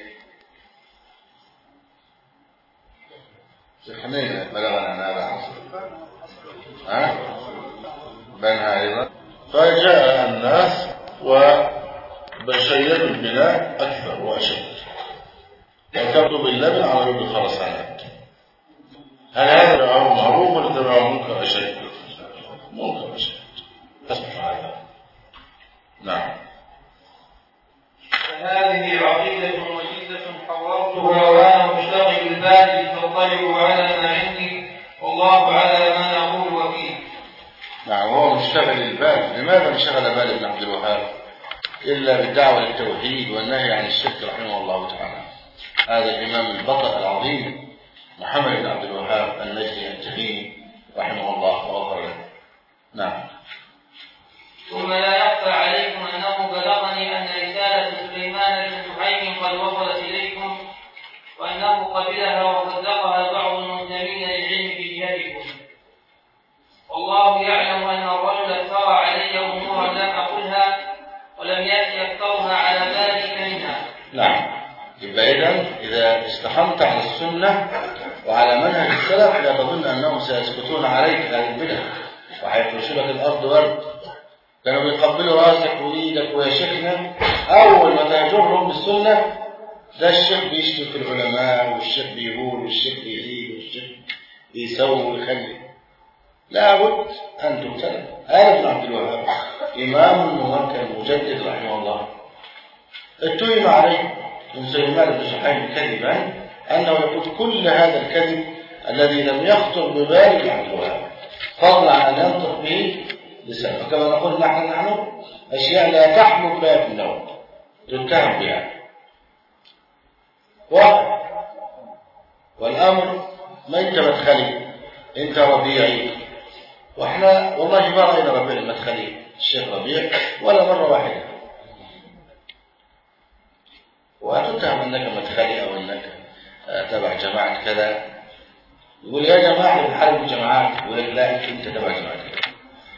في حنين بلغنا أن هذا حصل ها بينها أيضا. فجاء الناس وبشيدوا البناء أكثر وأشد، وكبروا باللبن عملوا بالخرسانات. هل هذا أمر معروف ولا تبعه منكر أشد؟ منكر أشد. تسمع هذا. نعم.
فهذه عقيدة وجيزة حورتها وأنا مشتغل البال فاطلعوا على ما عندي والله على ما نقول وكيل.
نعم. هو مشتغل البال. لماذا انشغل بال ابن عبد الوهاب إلا بالدعوة للتوحيد والنهي عن الشرك رحمه الله تعالى؟ هذا الإمام البطل العظيم محمد بن عبد الوهاب النجدي التميمي رحمه الله وغفر له. نعم.
ثم لا يخفى عليكم أنه بلغني أن رسالة سليمان بن سحيم قد وصلت إليكم، وأنه قبلها وصدقها بعض المنتمين للعلم في جهتكم. والله يعلم أن الرجل افترى علي أمورا لم أقلها ولم يأتي أكثرها على ذلك منها.
نعم. يبقى إذا إذا استقمت على السنة وعلى منهج السلف لا تظن أنهم سيسكتون عليك هذه البدع وهيفرشوا لك الأرض ورد. كانوا بيقبلوا راسك وإيدك ويا شيخنا، أول ما تهجرهم بالسنة ده الشيخ بيشتم في العلماء والشيخ بيقول والشيخ بيزيد والشيخ بيسوي ويخلي. لابد أن تبتلى. هذا ابن عبد الوهاب إمام ممكن مجدد رحمه الله اتهم عليه من سليمان بن سحيم كذبا أنه يقول كل هذا الكذب الذي لم يخطر ببال ابن عبد الوهاب فضلا عن أن ينطق به لسانه. كما نقول نحن نحن أشياء لا تحمل بها في النوم تتهم بها واحد. والأمر ما أنت مدخلي، أنت ربيعي، وإحنا والله ما رأينا ربيع المدخلي الشيخ ربيع ولا مرة واحدة، وتتهم أنك مدخلي أو أنك تبع جماعة كذا. يقول يا جماعة بنحارب الجماعات، يقول لك لا أنت تبع جماعة كذا.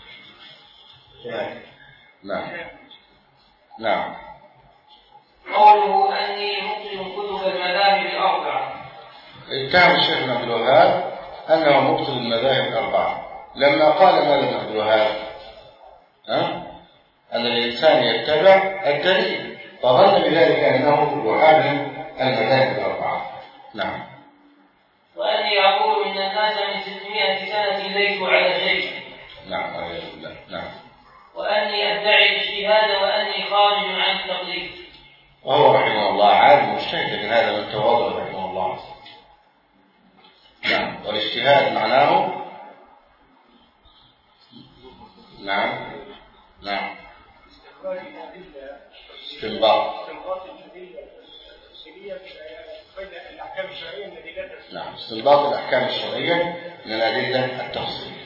نعم نعم.
قوله أني مبطل كتب المذاهب الأربعة.
اتهم الشيخ ابن عبد الوهاب أنه مبطل المذاهب الأربعة لما قال ماذا ابن عبد الوهاب؟ ها؟ أن الإنسان يتبع الدليل فظن بذلك أنه يحامل المذاهب الأربعة. نعم.
وأني أقول إن الناس من ستمائة سنة ليسوا على شيء.
نعم أعوذ بالله. نعم.
وأني أدعي الاجتهاد وأني خارج عن التقليد.
وهو رحمه الله عالم مجتهد، لكن هذا من تواضع رحمه الله. نعم. والاجتهاد معناه نعم نعم استنباط نعم استنباط الأحكام الشرعية من الأدلة التفصيلية،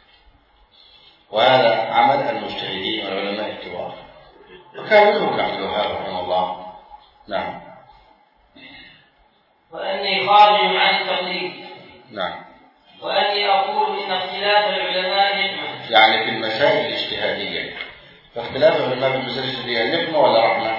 وهذا عمل المجتهدين والعلماء الكبار، وكان منهم ابن عبد الوهاب رحمه الله. نعم.
وأني خارج عن التقليد.
نعم.
وأني أقول إن اختلاف العلماء نعمة.
يعني في المسائل الاجتهادية، فاختلاف العلماء في المسائل الاجتهادية نعمة ولا رحمة؟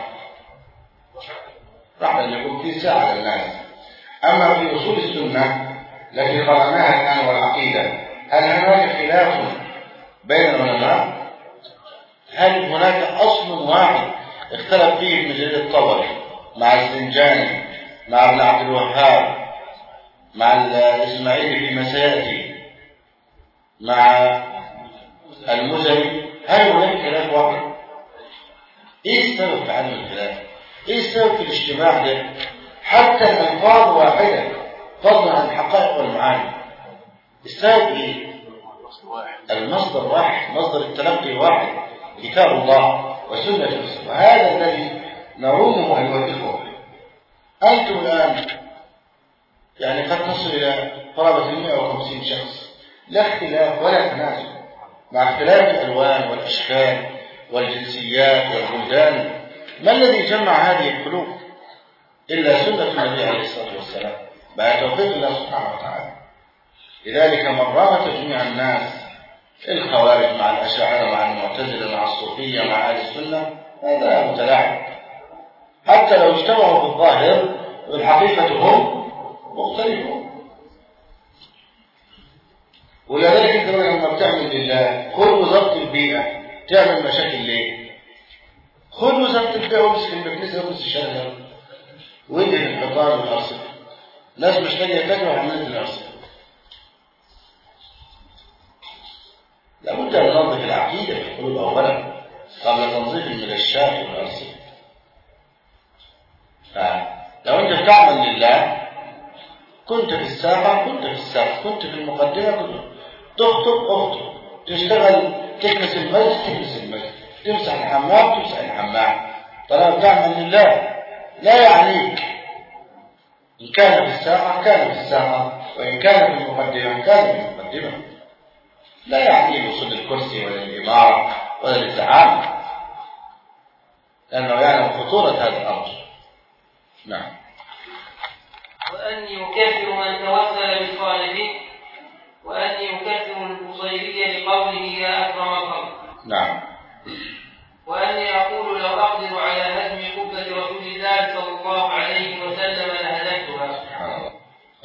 رحمة أن يكون في ساعة على الناس. أما في أصول السنة التي قرأناها الآن والعقيدة، هل هناك خلاف بين العلماء؟ هل هناك أصل واحد اختلف فيه ابن جرير الطبري مع الزنجاني مع ابن عبد الوهاب مع الإسماعيلي فيما سيأتي مع المزني؟ هل هناك خلاف واحد؟ ايه السبب في عدم الخلاف؟ ايه السبب في الاجتماع ده؟ حتى الألفاظ واحدة فضلا عن الحقائق والمعاني. السبب ايه؟ المصدر واحد، مصدر التلقي واحد، كتاب الله وسنة الرسول، وهذا الذي نرومه أيها الإخوة. أنتم الآن يعني قد تصل إلى قرابة مئة وخمسين شخص، لا اختلاف ولا تنازع، مع اختلاف الألوان والأشكال والجنسيات والبلدان. ما الذي جمع هذه القلوب إلا سنة النبي عليه الصلاة والسلام بعد توفيق الله سبحانه وتعالى. لذلك من رام تجميع الناس، الخوارج مع الأشاعرة مع المعتزلة مع الصوفية مع أهل السنة، هذا متلاعب. حتى لو اجتمعوا في الظاهر والحقيقة هم مختلفون. ولذلك انت لما بتعمل لله خذ وزارة البيئة تعمل مشاكل ليه؟ خذ وزارة البيئة وامسك المكنسة وامسك الشارع وادهن الحيطان والأرصفة. ناس مش لاقية تاكل وعملت الأرصفة. لابد أن ننظف العقيدة في القلوب أولا قبل تنظيف الملشات والأرصفة. فلو أنت بتعمل لله كنت في الساقة كنت في الساقة، كنت في المقدمة كنت تخطب أخطب، تشتغل تكنس المسجد تكنس المسجد، تمسح الحمام تمسح الحمام. طالما بتعمل لله لا يعنيك إن كان في الساقة كان في الساقة، وإن كان في المقدمة كان في المقدمة. لا يعني وصول الكرسي ولا الإمارة ولا الزعامة، لأنه يعلم خطورة هذا الأمر. نعم.
وأني يكفر من توسل بالصالحين، وأني يكفر البصيري لقوله يا أكرم الخلق.
نعم.
وأني أقول لو أقدر على هدم قبة رسول الله صلى الله عليه وسلم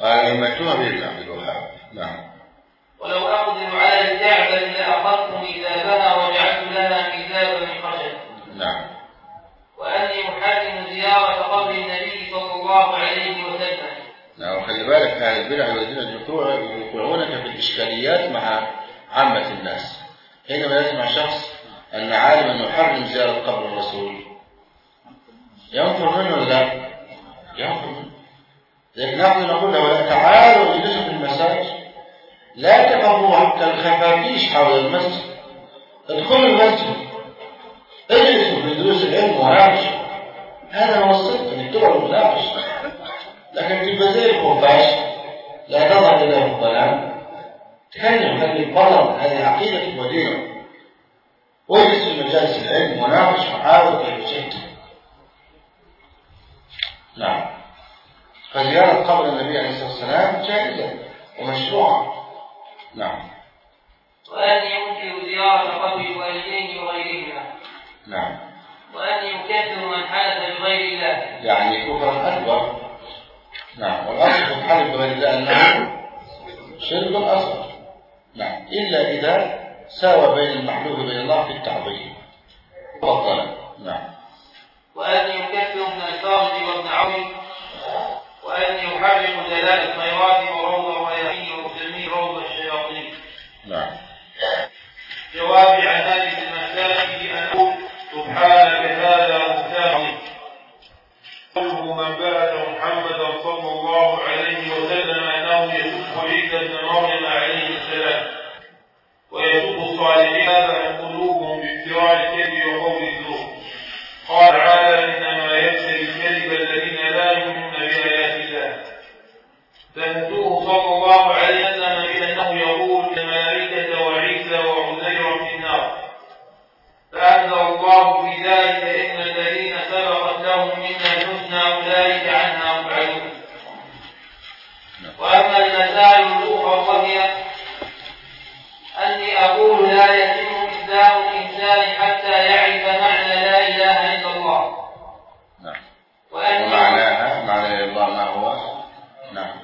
أئمتنا بإذن عبد الوهاب. نعم.
ولو أقدر على الكعبة لأخذت ميثاقها وجعلت لها ميثاقا من خشب.
نعم.
وأني أحرم زيارة قبر النبي صلى الله عليه وسلم.
نعم. خلي بالك أهل البدع والذين يوقعونك في الإشكاليات مع عامة الناس. حينما يسمع شخص أن عالما يحرم زيارة قبر الرسول ينفر منه ولا لا؟ ينفر منه. لكن نحن نقول له تعالوا اجلسوا في المساجد، لا تقفوا حتى الخفافيش حول المسجد، ادخلوا المسجد، اجلسوا في دروس العلم وناقشوا. هذا هو الصدق، انك تقعد وتناقش. لكن تبقى زي الخفاش لا تضع اليه الضلال، تكلم خلي البطل، هذه عقيدة ودينه. واجلس في مجالس العلم وناقش وحاول كيف شئت. نعم. فزيارة قبر النبي عليه الصلاة والسلام جائزة ومشروعة. نعم.
وأن ينكر زيارة قبر الوالدين وغيرهما.
نعم.
وأن يكفر من حلف بغير الله.
يعني كفرا أكبر. نعم. والأصل في الحلف بغير الله أنه شرك أصغر. نعم. إلا إذا ساوى بين المحلوف وبين الله في التعظيم. بطلا. نعم.
وأن يكفر ابن الفارج وابن عون. وأن يحرم دلال الخيرات وروض الرياحين وتلميذ روض الشياطين.
نعم.
جوابي عن هذه المسائل بأن أقول سبحانك هذا مختار. قوله من بعث محمدا صلى الله عليه وسلم أنه يسب عيسى ابن مريم عليه السلام ويسب الصالحين هذا قلوبهم بافتراء الكذب وقول الزور. قال تعالى إنما يفتري الكذب الذين لا يؤمنون بآيات الله. فهدوه صلى الله عليه وسلم بأنه يقول الملائكة وعيسى وعزير في النار. فأنزل الله في ذلك إن الذين سبقت لهم منا الحسنى أولئك عنها مبعدون. وأما المسائل الأخرى وهي أني أقول لا يتم إسلام الإنسان حتى يعرف معنى لا إله إلا الله.
نعم. ومعناها معنى الله ما هو؟ نعم.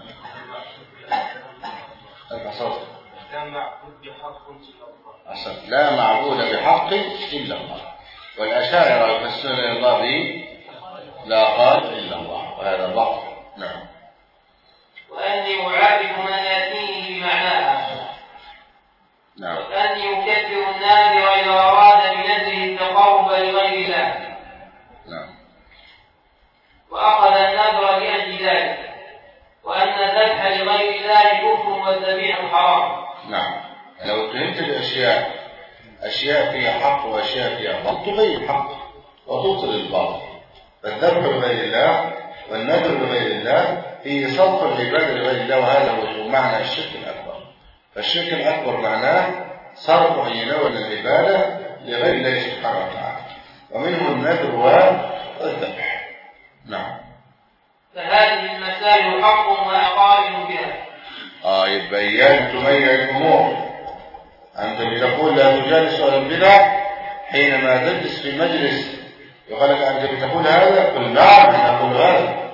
البصر.
لا معبود بحق إلا الله.
لا معبود بحق إلا الله. والأشاعرة يفسرون الله به لا قال إلا الله، وهذا باطل. نعم.
وأني أعرف من يأتيه بمعناها.
نعم.
وأن يكفر الناذر إذا أراد بنذره التقرب لغير الله.
نعم.
وأخذ النذر لأجل ذلك. وأن الذبح لغير الله كفر والذبيح حرام.
نعم. لو اتهمت الأشياء أشياء فيها حق وأشياء فيها باطل تغير الحق وتبطل الباطل. فالذبح لغير الله والنذر لغير الله فيه صرف العبادة لغير الله، وهذا هو معنى الشرك الأكبر. فالشرك الأكبر معناه صرف عينه العبادة لغير الله سبحانه وتعالى، ومنه النذر والذبح. نعم.
فهذه المسائل حق وأنا قائل بها.
آه يبين تميز الأمور. أنت بتقول لا تجالس ولا البدع، حينما تجلس في مجلس يقول لك أنت بتقول هذا، قل نعم أنا أقول هذا.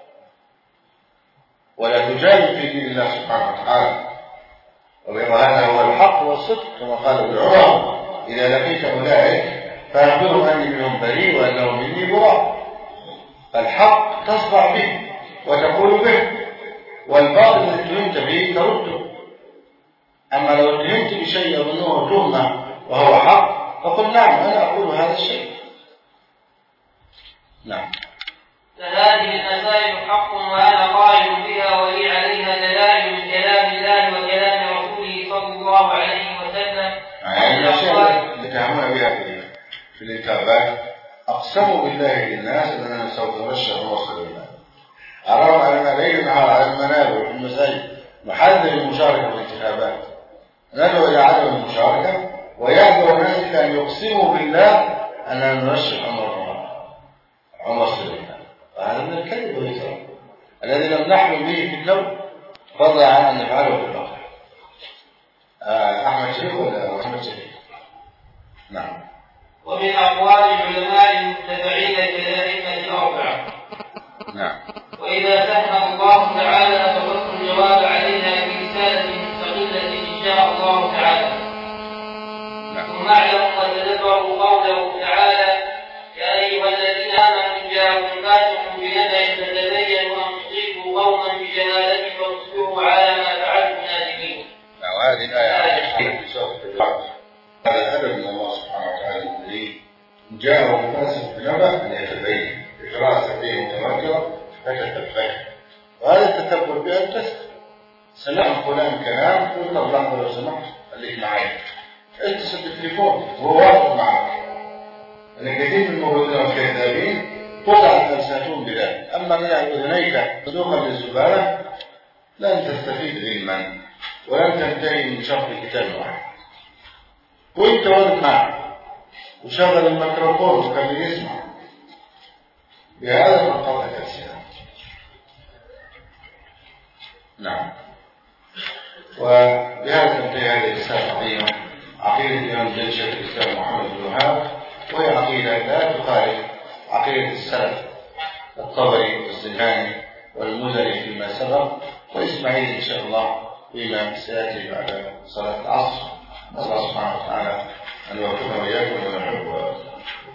ولا تجادل في دين الله سبحانه وتعالى، وهذا هو الحق والصدق كما قال ابن عمر إذا لقيت أولئك فأخبرهم أني منهم بريء وأنهم مني براء. فالحق تصدع به وتقول به، والباطل الذي اتهمت به ترده. أما لو اتهمت بشيء يظنه تهمة وهو حق فقل نعم أنا أقول هذا الشيء. نعم.
فهذه المسائل حق وأنا قائل بها، ولي عليها دلائل من كلام الله وكلام رسوله صلى الله عليه وسلم.
يعني الأشياء التي تعملون بها في الانتخابات أقسموا بالله للناس أننا سوف نرشح ونوصل إلى أراهم أننا ليل نهار على المنابر وفي المساجد نحذر المشاركة في الانتخابات، ندعو إلى عدم المشاركة، ويحذر الناس إلى أن يقسموا بالله أننا نرشح عمر عمر سليمان. وهذا من الكذب والإثراء الذي لم نحلم به في الكون، فضلا عن أن نفعله في الواقع. آه أحمد شريف ولا محمد شريف؟ نعم.
ومن أقوال العلماء المتبعين كالأئمة الأربعة.
نعم.
وإذا سهل الله تعالى فحكم قوله تعالى: يا أيها الذين آمنوا إن جاءكم فاسق بنبأ فتبينوا أن تصيبوا قوما بجهالة فتصبحوا على ما فعلتم نادمين.
وهذه الآية في سورة البقرة هذا سبب من الله سبحانه وتعالى الذي جاءهم فاسق بنبأ أن يتبين إجراء سبيل متواترة فتتبين. وهذا التتبع بأن تسأل سمع فلان كلام قلت له لحظة لو سمحت خليك معي اتصل بالتليفون وهو واقف معك. أن كثير من الموجودين والكذابين قطعت ألسنتهم بذلك. أما من أذنيك صدوقا للزبالة لن تستفيد علما ولن تنتهي من شرح كتاب واحد. وانت واقف معك وشغل الميكروفون وخليه يسمع بهذا فقط الألسنة. نعم. وبهذا تنتهي هذه الرسالة العظيمة عقيدة الإمام الجليل شيخ الإسلام محمد بن الوهاب، وهي عقيدة لا تخالف عقيدة السلف الطبري والزنجاني والمزني فيما سبق، وإسماعيل إن شاء الله فيما سيأتي بعد صلاة العصر. نسأل الله سبحانه وتعالى أن يوفقنا وإياكم لما يحب ويرضى.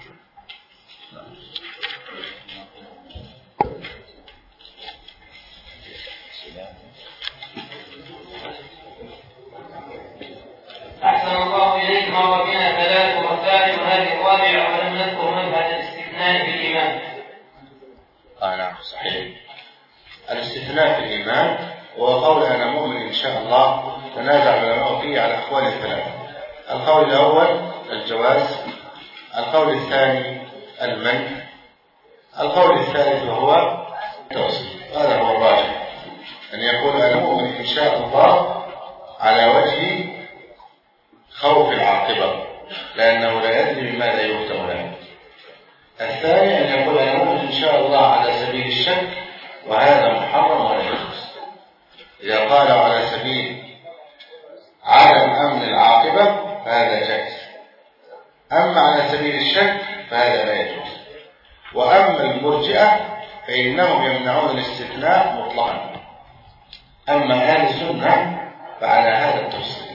أحسن الله إليك. مر بنا ثلاث مسائل وهذه الرابعة ولم نذكر مبحث الاستثناء في الإيمان.
آه نعم صحيح. الاستثناء في الإيمان هو قول أنا مؤمن إن شاء الله، تنازع العلماء فيه على أقوال ثلاثة. القول الأول الجواز، القول الثاني المنع، القول الثالث وهو التوصيف. هذا هو الراجح، أن يقول أنا مؤمن إن شاء الله على وجه خوف العاقبة لأنه لا يدري بماذا يختم له. الثاني أن يقول أنا مؤمن إن شاء الله على سبيل الشك، وهذا محرم ولا يجوز. إذا قال على سبيل عدم أمن العاقبة فهذا جائز، أما على سبيل الشك فهذا لا يجوز. وأما المرجئة فإنهم يمنعون الاستثناء مطلقا، أما أهل السنة فعلى هذا التفصيل.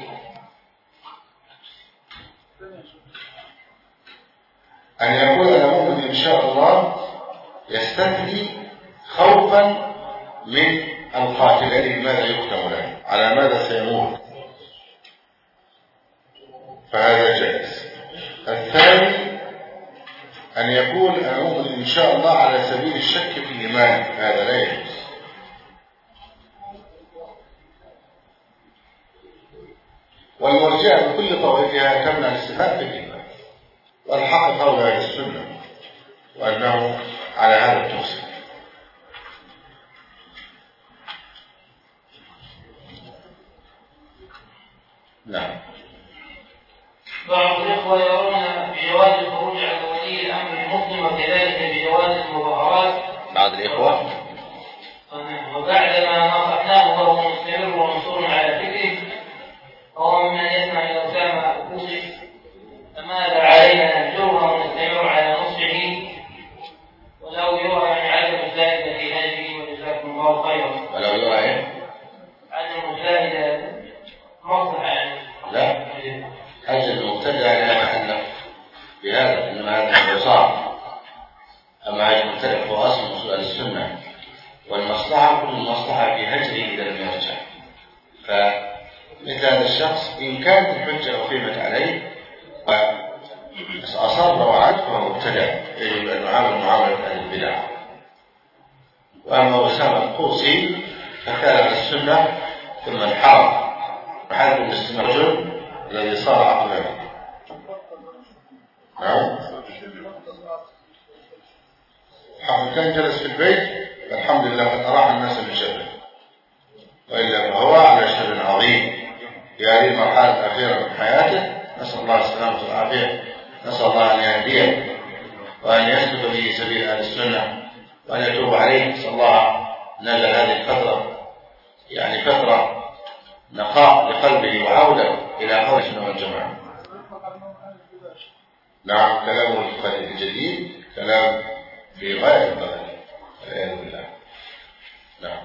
أن يقول أنا مؤمن إن شاء الله يستثني خوفا من القاتل الذي ماذا يختم له، على ماذا سيموت، فهذا جائز. الثاني أن يقول أنا مؤمن إن شاء الله على سبيل الشك في الإيمان، هذا لا يجوز. والمرجئة بكل طوائفها تمنع الاستثناء في الإيمان، والحق قول أهل السنة وأنه على هذا التوصيل. نعم.
بعض الإخوة يرون بجواز الخروج على ولي الأمر المسلم وكذلك بجواز المظاهرات.
بعض الإخوة
وبعدما نصحناه وهو مستمر ومصر على فكره وهو ممن يسمع إلى أسامة الكوفي، فماذا علينا نهجره ونستمر على نصحه ولو يرى يعني عدم الزائد في هذه، وجزاكم الله خيرا.
ولو يرى
عدم الزائد مصلحة يعني
لا حج المبتدع لا محل بهذا، إنما هذا يصاب. أما حج المبتدع هو أصل مسؤول السنة، والمصلحة كل المصلحة في هجره إذا لم يرجع. فمثل هذا الشخص إن كانت الحجة أقيمت عليه وأصر وعد فهو مبتدع، يجب أن نعامل معاملة أهل البدع. وأما أسامة القوسي فكان على السنة ثم انحرف وحارب المسلم الرجل الذي صار عقلا. نعم. كان جلس في البيت الحمد لله قد أراح الناس من شره، وإلا فهو على شر عظيم في هذه المرحلة الأخيرة من حياته. نسأل الله السلامة والعافية، نسأل الله أن يهديه وأن يسلك به سبيل أهل السنة وأن يتوب عليه. نسأل الله نجعل هذه الفترة يعني فترة نقاء لقلبه وعودة إلى قول السنة والجماعة. نعم كلامه الجديد كلام في غاية الضلال والعياذ بالله. نعم.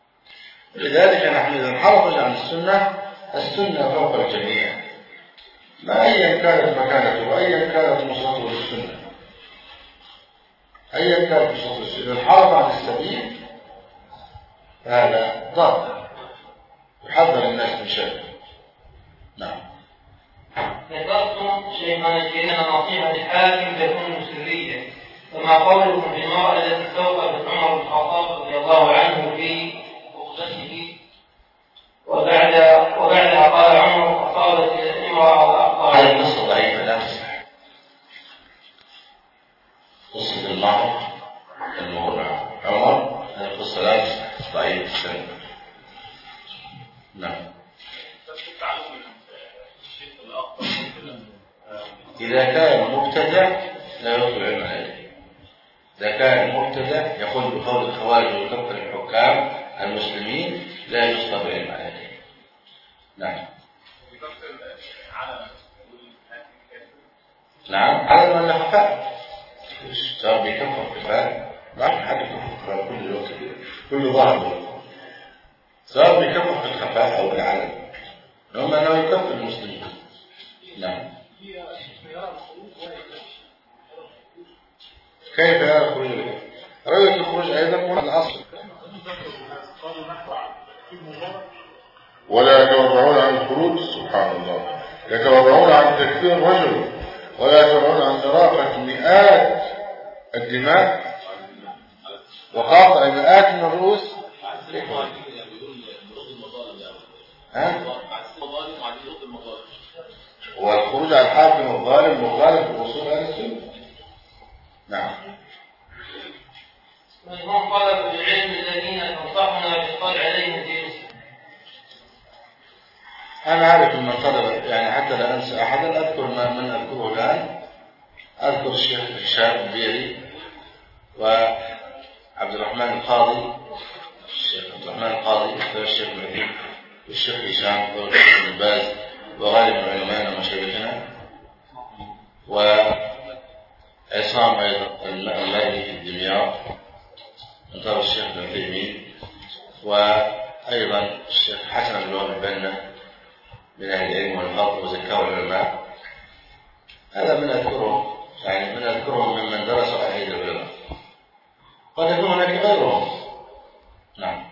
لذلك نحن إذا انحرف عن السنة، السنة فوق الجميع، ما أيا كانت مكانته وأيا كانت نصرته للسنة، أيا كانت نصرته للسنة، الحرب عن السبيل هذا ضار يحذر الناس من شره. نعم.
ذكرتم شيخنا الكريم نصيحة الحاكم تكون سرية، فما قولكم بالمرأة التي استوقفت عمر بن الخطاب رضي الله عنه في خطبته وبعد وبعدها قال عمر أصابت الامرأة وأخطأ.
هذه القصة ضعيفة لا تصح. قصة المرأة المغرى عمر هذه القصة لا تصح، ضعيفة السنة. نعم. إذا كان مبتدع لا يطلب العلم عليه. إذا كان مبتدع يقول بقول الخوارج ويكفر الحكام المسلمين لا يطلب العلم عليه. نعم. نعم على من خفاء. صار بيكفر خفاء، ما في حد يكفر خفاء كل الوقت كل ظاهر. صار بيكفر في الخفاء أو بالعلن، هم أنه يكفر المسلمين. نعم. كيف يرى الخروج؟ رؤية الخروج أيضا من الأصل. ولا يتورعون عن الخروج، سبحان الله، يتورعون عن تكفير رجل ولا يتورعون عن إراقة مئات الدماء وقاطع مئات من الرؤوس. ها؟ والخروج على الحاكم الظالم مخالف لأصول أهل السنة. نعم.
وهم طلبوا العلم الذين تنصحنا بالقول عليهم في مسلم.
أنا أعرف من طلب، يعني حتى لا أنسى أحدا أذكر ما من أذكره الآن. أذكر الشيخ هشام البيري وعبد الرحمن القاضي، الشيخ عبد الرحمن القاضي والشيخ العثيم والشيخ هشام والشيخ ابن باز وغالب من علمائنا ومشايخنا وعصام أيضا المالي في الدمياط من طرف الشيخ ابن عثيمين، وأيضا الشيخ حسن بن وهب البنا من أهل العلم والفضل وزكاة العلماء. هذا من أذكرهم، يعني من أذكرهم ممن درسوا على أيدي العلماء. قد يكون هناك غيرهم. نعم.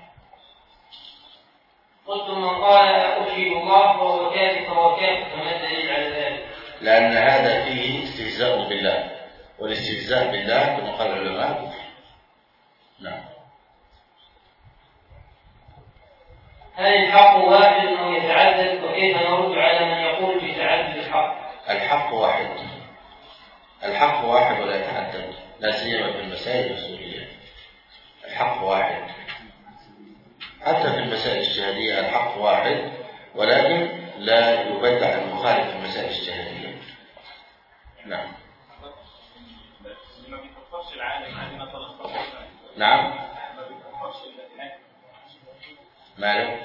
قلت من قال أشهد الله وهو كافر فهو كافر، فما الدليل على ذلك؟
لأن هذا فيه استهزاء بالله، والاستهزاء بالله كما قال العلماء. نعم.
هل الحق واحد أو يتعدد؟ وكيف نرد على من يقول بتعدد الحق؟
الحق واحد، الحق واحد ولا يتعدد، لا سيما في المسائل الأصولية. الحق واحد، حتى في المسائل الاجتهادية الحق واحد، ولكن لا يبدع المخالف في المسائل الاجتهادية. نعم.
ما بيكفرش العالم عندنا ثلاث
نعم.
ما بيكفرش الإمام.
ماله؟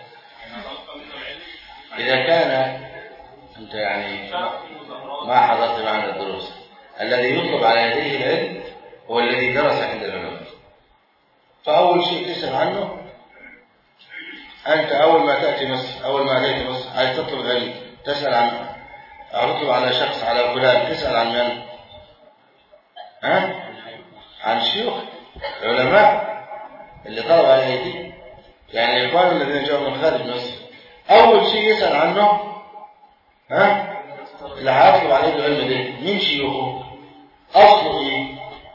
إذا كان أنت يعني ما حضرت معنا الدروس، الذي يطلب على يديه العلم هو الذي درس عند العلماء. فأول شيء تسأل عنه، أنت أول ما تأتي مصر، أول ما أتيت مصر عايز تطلب علم، تسأل عن أو تطلب على شخص، على فلان، تسأل عن من؟ ها؟ عن الشيوخ العلماء اللي طلب على أيديه، يعني الإخوان الذين جاءوا من خارج مصر. أول شيء يسأل عنه ها؟ اللي هيطلب عليه العلم ده مين شيوخه؟ أصله إيه؟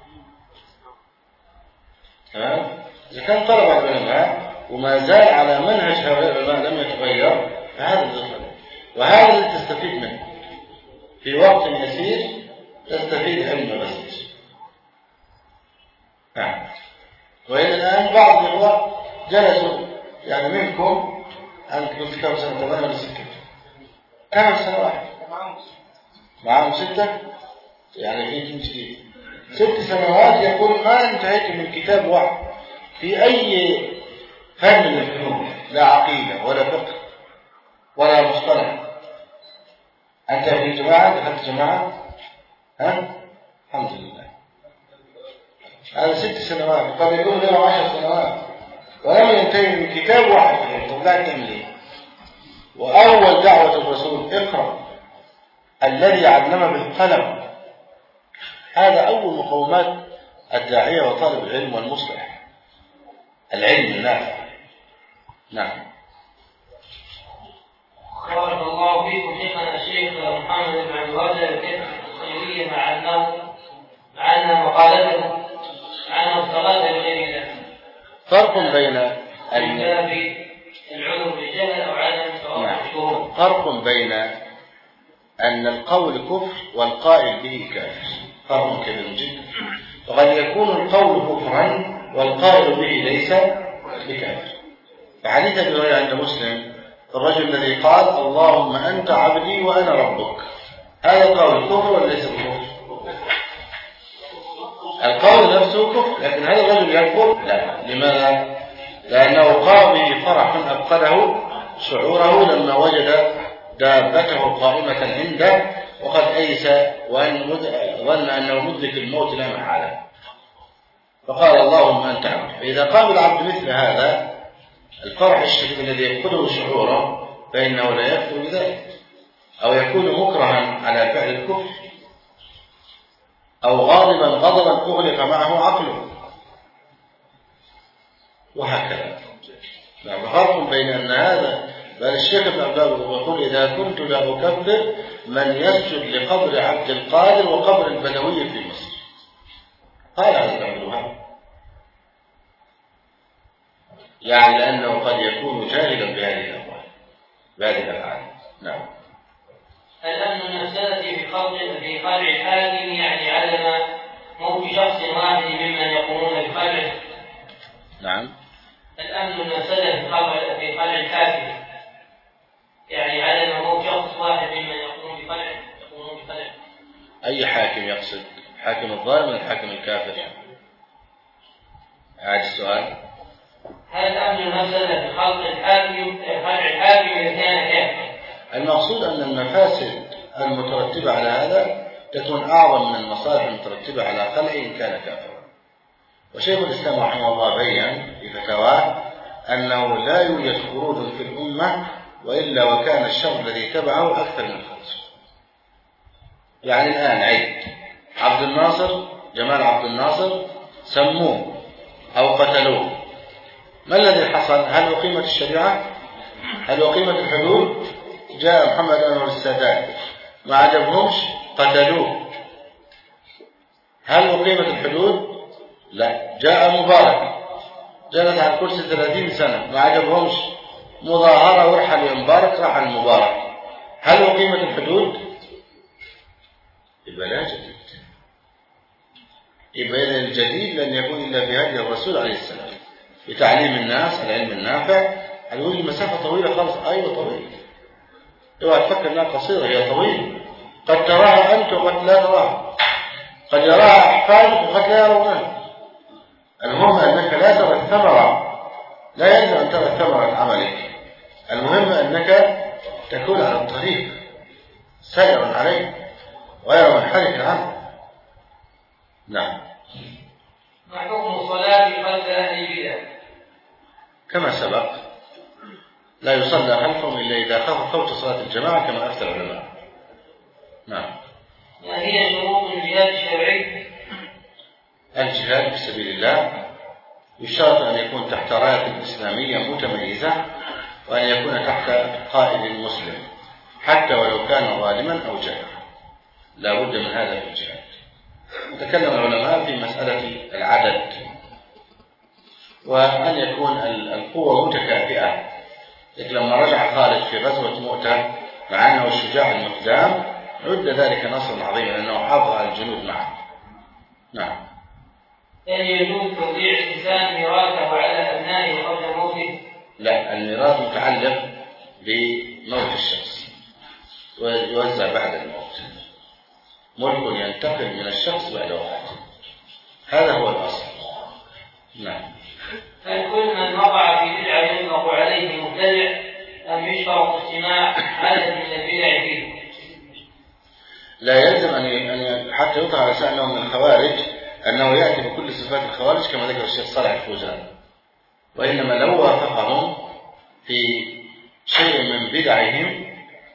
ها؟ إذا كان طلب على العلماء وما زال على منهج هؤلاء العلماء لم يتغير، فهذا الدخل، وهذا اللي تستفيد منه في وقت يسير، تستفيد علم بس. نعم. وإلى الآن بعض الإخوة جلسوا، يعني منكم أنت كنت كم سنة؟ ثمانية ولا ستة؟ كم سنوات؟ معهم ستة، يعني في كم جديد ست سنوات يقول ما انتهيت من كتاب واحد في أي فن من الفنون، لا عقيدة ولا فقه ولا مصطلح. أنت في جماعة، دخلت جماعة، ها؟ الحمد لله. هذا ست سنوات، قد يكون له عشر سنوات ولم ينتهي من كتاب واحد. طب لا تعمل ايه؟ وأول دعوة الرسول اقرأ، الذي علم بالقلم. هذا أول مقومات الداعية وطالب العلم والمصلح، العلم النافع. نعم.
بارك الله فيكم شيخنا الشيخ محمد بن عبد الوهاب الخيرية مع أنه مع أن مقالته عن الصلاة لغير الله.
فرق بين
أن العذر بالجهل أو عدم الشهور.
فرق بين أن القول كفر والقائل به كافر، فرق كبير جدا. وقد يكون القول كفرا والقائل به ليس بكافر. فحديث أبي هريرة عند مسلم الرجل الذي قال اللهم أنت عبدي وأنا ربك، هذا القول كفر ولا ليس بكفر؟ القول نفسه كفر، لكن هذا الرجل يكفر؟ لا. لماذا؟ لأنه قام به فرح أبقده شعوره لما وجد دابته قائمة عنده وقد أيس وظن أنه مدرك الموت لا محالة، فقال اللهم أنت عبدي. فإذا قام العبد مثل هذا الفرح الشديد الذي يفقده شعوره فإنه لا يكفر بذلك، أو يكون مكرها على فعل الكفر، أو غاضبا غضبا أغلق معه عقله، وهكذا. فرق بين أن هذا بل الشيخ ابن عبد الله يقول إذا كنت لا أكفر من يسجد لقبر عبد القادر وقبر البدوي في مصر. قال هذا ابن عبد الوهاب، يعني لأنه قد يكون جاهلا بهذه الأموال بهذه الأفعال. نعم.
الأمن المفسدة في خلق في خلع الحاكم يعني عدم موت شخص واحد ممن يقومون بخلعه.
نعم.
الأمن المفسدة في خلع في خلع الحاكم يعني عدم موت شخص واحد ممن يقومون بخلعه يقومون بخلعه.
أي حاكم يقصد؟ حاكم الظالم ولا الحاكم الكافر؟ هذا السؤال.
هل أمن المفسدة في خلق الحاكم خلع الحاكم إذا كان كافرا؟
المقصود أن المفاسد المترتبة على هذا تكون أعظم من المصالح المترتبة على خلعه إن كان كافرا. وشيخ الإسلام رحمه الله بيّن في فتاواه أنه لا يوجد خروج في الأمة وإلا وكان الشر الذي تبعه أكثر من الخروج. يعني الآن عيد عبد الناصر، جمال عبد الناصر سموه أو قتلوه، ما الذي حصل؟ هل أقيمت الشريعة؟ هل أقيمت الحدود؟ جاء محمد أنور السادات ما عجبهمش قتلوه. هل أقيمت الحدود؟ لا. جاء مبارك جلس على الكرسي ثلاثين سنة ما عجبهمش مظاهرة ورحل لمبارك راح المبارك. هل أقيمت الحدود؟ يبقى لا جديد. يبقى الجديد لن يكون إلا بهدي الرسول عليه السلام بتعليم الناس العلم النافع. هنقول المسافة طويلة خالص. أيوة طويلة. اوعى تفكر انها قصيرة، هي طويلة. قد تراها أنت وقد لا تراها، قد يراها أحفادك وقد لا يرونها. المهم أنك لا ترى الثمرة، لا يلزم أن ترى ثمرة عملك، المهم أنك تكون على الطريق سائرا عليه غير منحرف عنه. نعم.
ما حكم الصلاة خلف أهل البدع؟
كما سبق لا يصلى خلفهم إلا إذا خاف فوت صلاة الجماعة كما أفتى العلماء. نعم.
ما هي شروط الجهاد الشرعي؟
الجهاد في سبيل الله يشترط أن يكون تحت راية إسلامية متميزة، وأن يكون تحت قائد مسلم حتى ولو كان ظالما أو جائرا، لا بد من هذا في الجهاد. تكلم العلماء في مسألة العدد، وأن يكون القوة متكافئة. لما رجع خالد في غزوة مؤتة مع أنه الشجاع المقدام عد ذلك نصر عظيم لأنه حافظ على الجنود معه. نعم.
هل يجوز توزيع الإنسان ميراثه على أبنائه قبل موته؟
لا، الميراث متعلق بموت الشخص ويوزع بعد الموت. ملك ينتقل من الشخص بعد وفاته، هذا هو الأصل. نعم.
هل كل من وقع في بدعة يطلق عليه مبتدع أم يشترط اجتماع عدد من البدع فيه؟
لا يلزم أن حتى يطلق على أنه من الخوارج أنه يأتي بكل صفات الخوارج كما ذكر الشيخ صالح الفوزان، وإنما لو وافقهم في شيء من بدعهم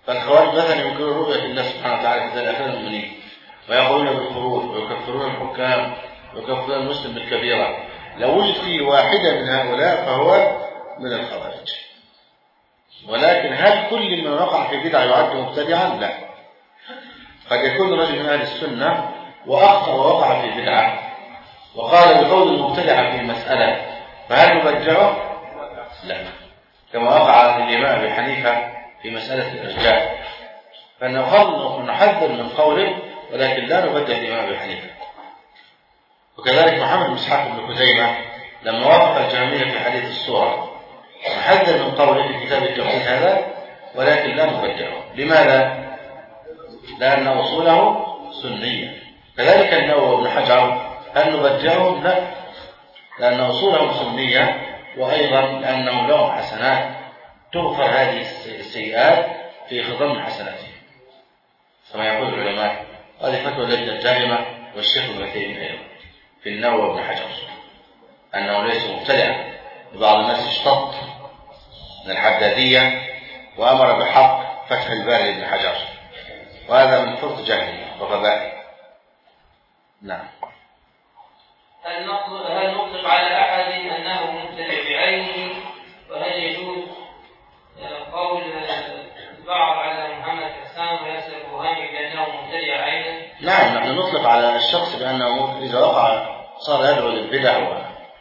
فالخوارج مثلا ينكرون رؤية الله سبحانه وتعالى في الآخرة المؤمنين ويقولون بالخروج ويكفرون الحكام ويكفرون المسلم بالكبيرة. لو وجد فيه واحدة من هؤلاء فهو من الخوارج. ولكن هل كل من وقع في بدعة يعد مبتدعا؟ لا. قد يكون رجل من أهل السنة وأخطأ ووقع في بدعة وقال بقول المبتدع في مسألة، فهل نبدعه؟ لا، كما وقع الإمام أبي حنيفة في مسألة الإرجاء، فنحذر من قوله ولكن لا نبدع الإمام أبي حنيفة. وكذلك محمد بن إسحاق بن خزيمة لما وافق الجهمية في حديث السورة نحذر من قوله في كتاب التوحيد هذا ولكن لا نبدعه. لماذا؟ لأن أصوله سنية. كذلك النووي وابن حجر هل نبدعهم؟ لا، لأن أصولهم سنية، وأيضا لأنهم لهم حسنات تغفر هذه السيئات في خضم حسناتهم كما يقول العلماء. هذه فتوى اللجنة الدائمة والشيخ ابن عثيمين أيضا في النووي وابن حجر أنه ليس مبتدعا. بعض الناس اشتط من الحدادية وأمر بحق فتح الباري لابن حجر، وهذا من فرط جهله وغبائه. نعم.
هل نطلق هل نطلق على أحد أنه مبتدع بعينه؟ وهل يجوز قول البعض على محمد حسان وياسر البرهاني بأنه مبتدع عينا؟
نعم، نحن نطلق على الشخص بأنه إذا وقع صار يدعو للبدع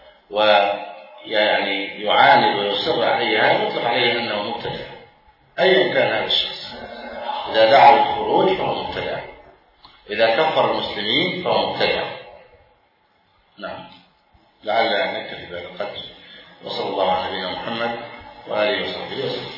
ويعني يعاند ويصر عليها نطلق عليه أنه مبتدع أيا كان هذا الشخص. إذا دعا للخروج فهو مبتدع، إذا كفر المسلمين فهو مبتدع. نعم. لعل نكتفي بهذا القدر، وصلى الله على نبينا محمد وآله وصحبه وسلم.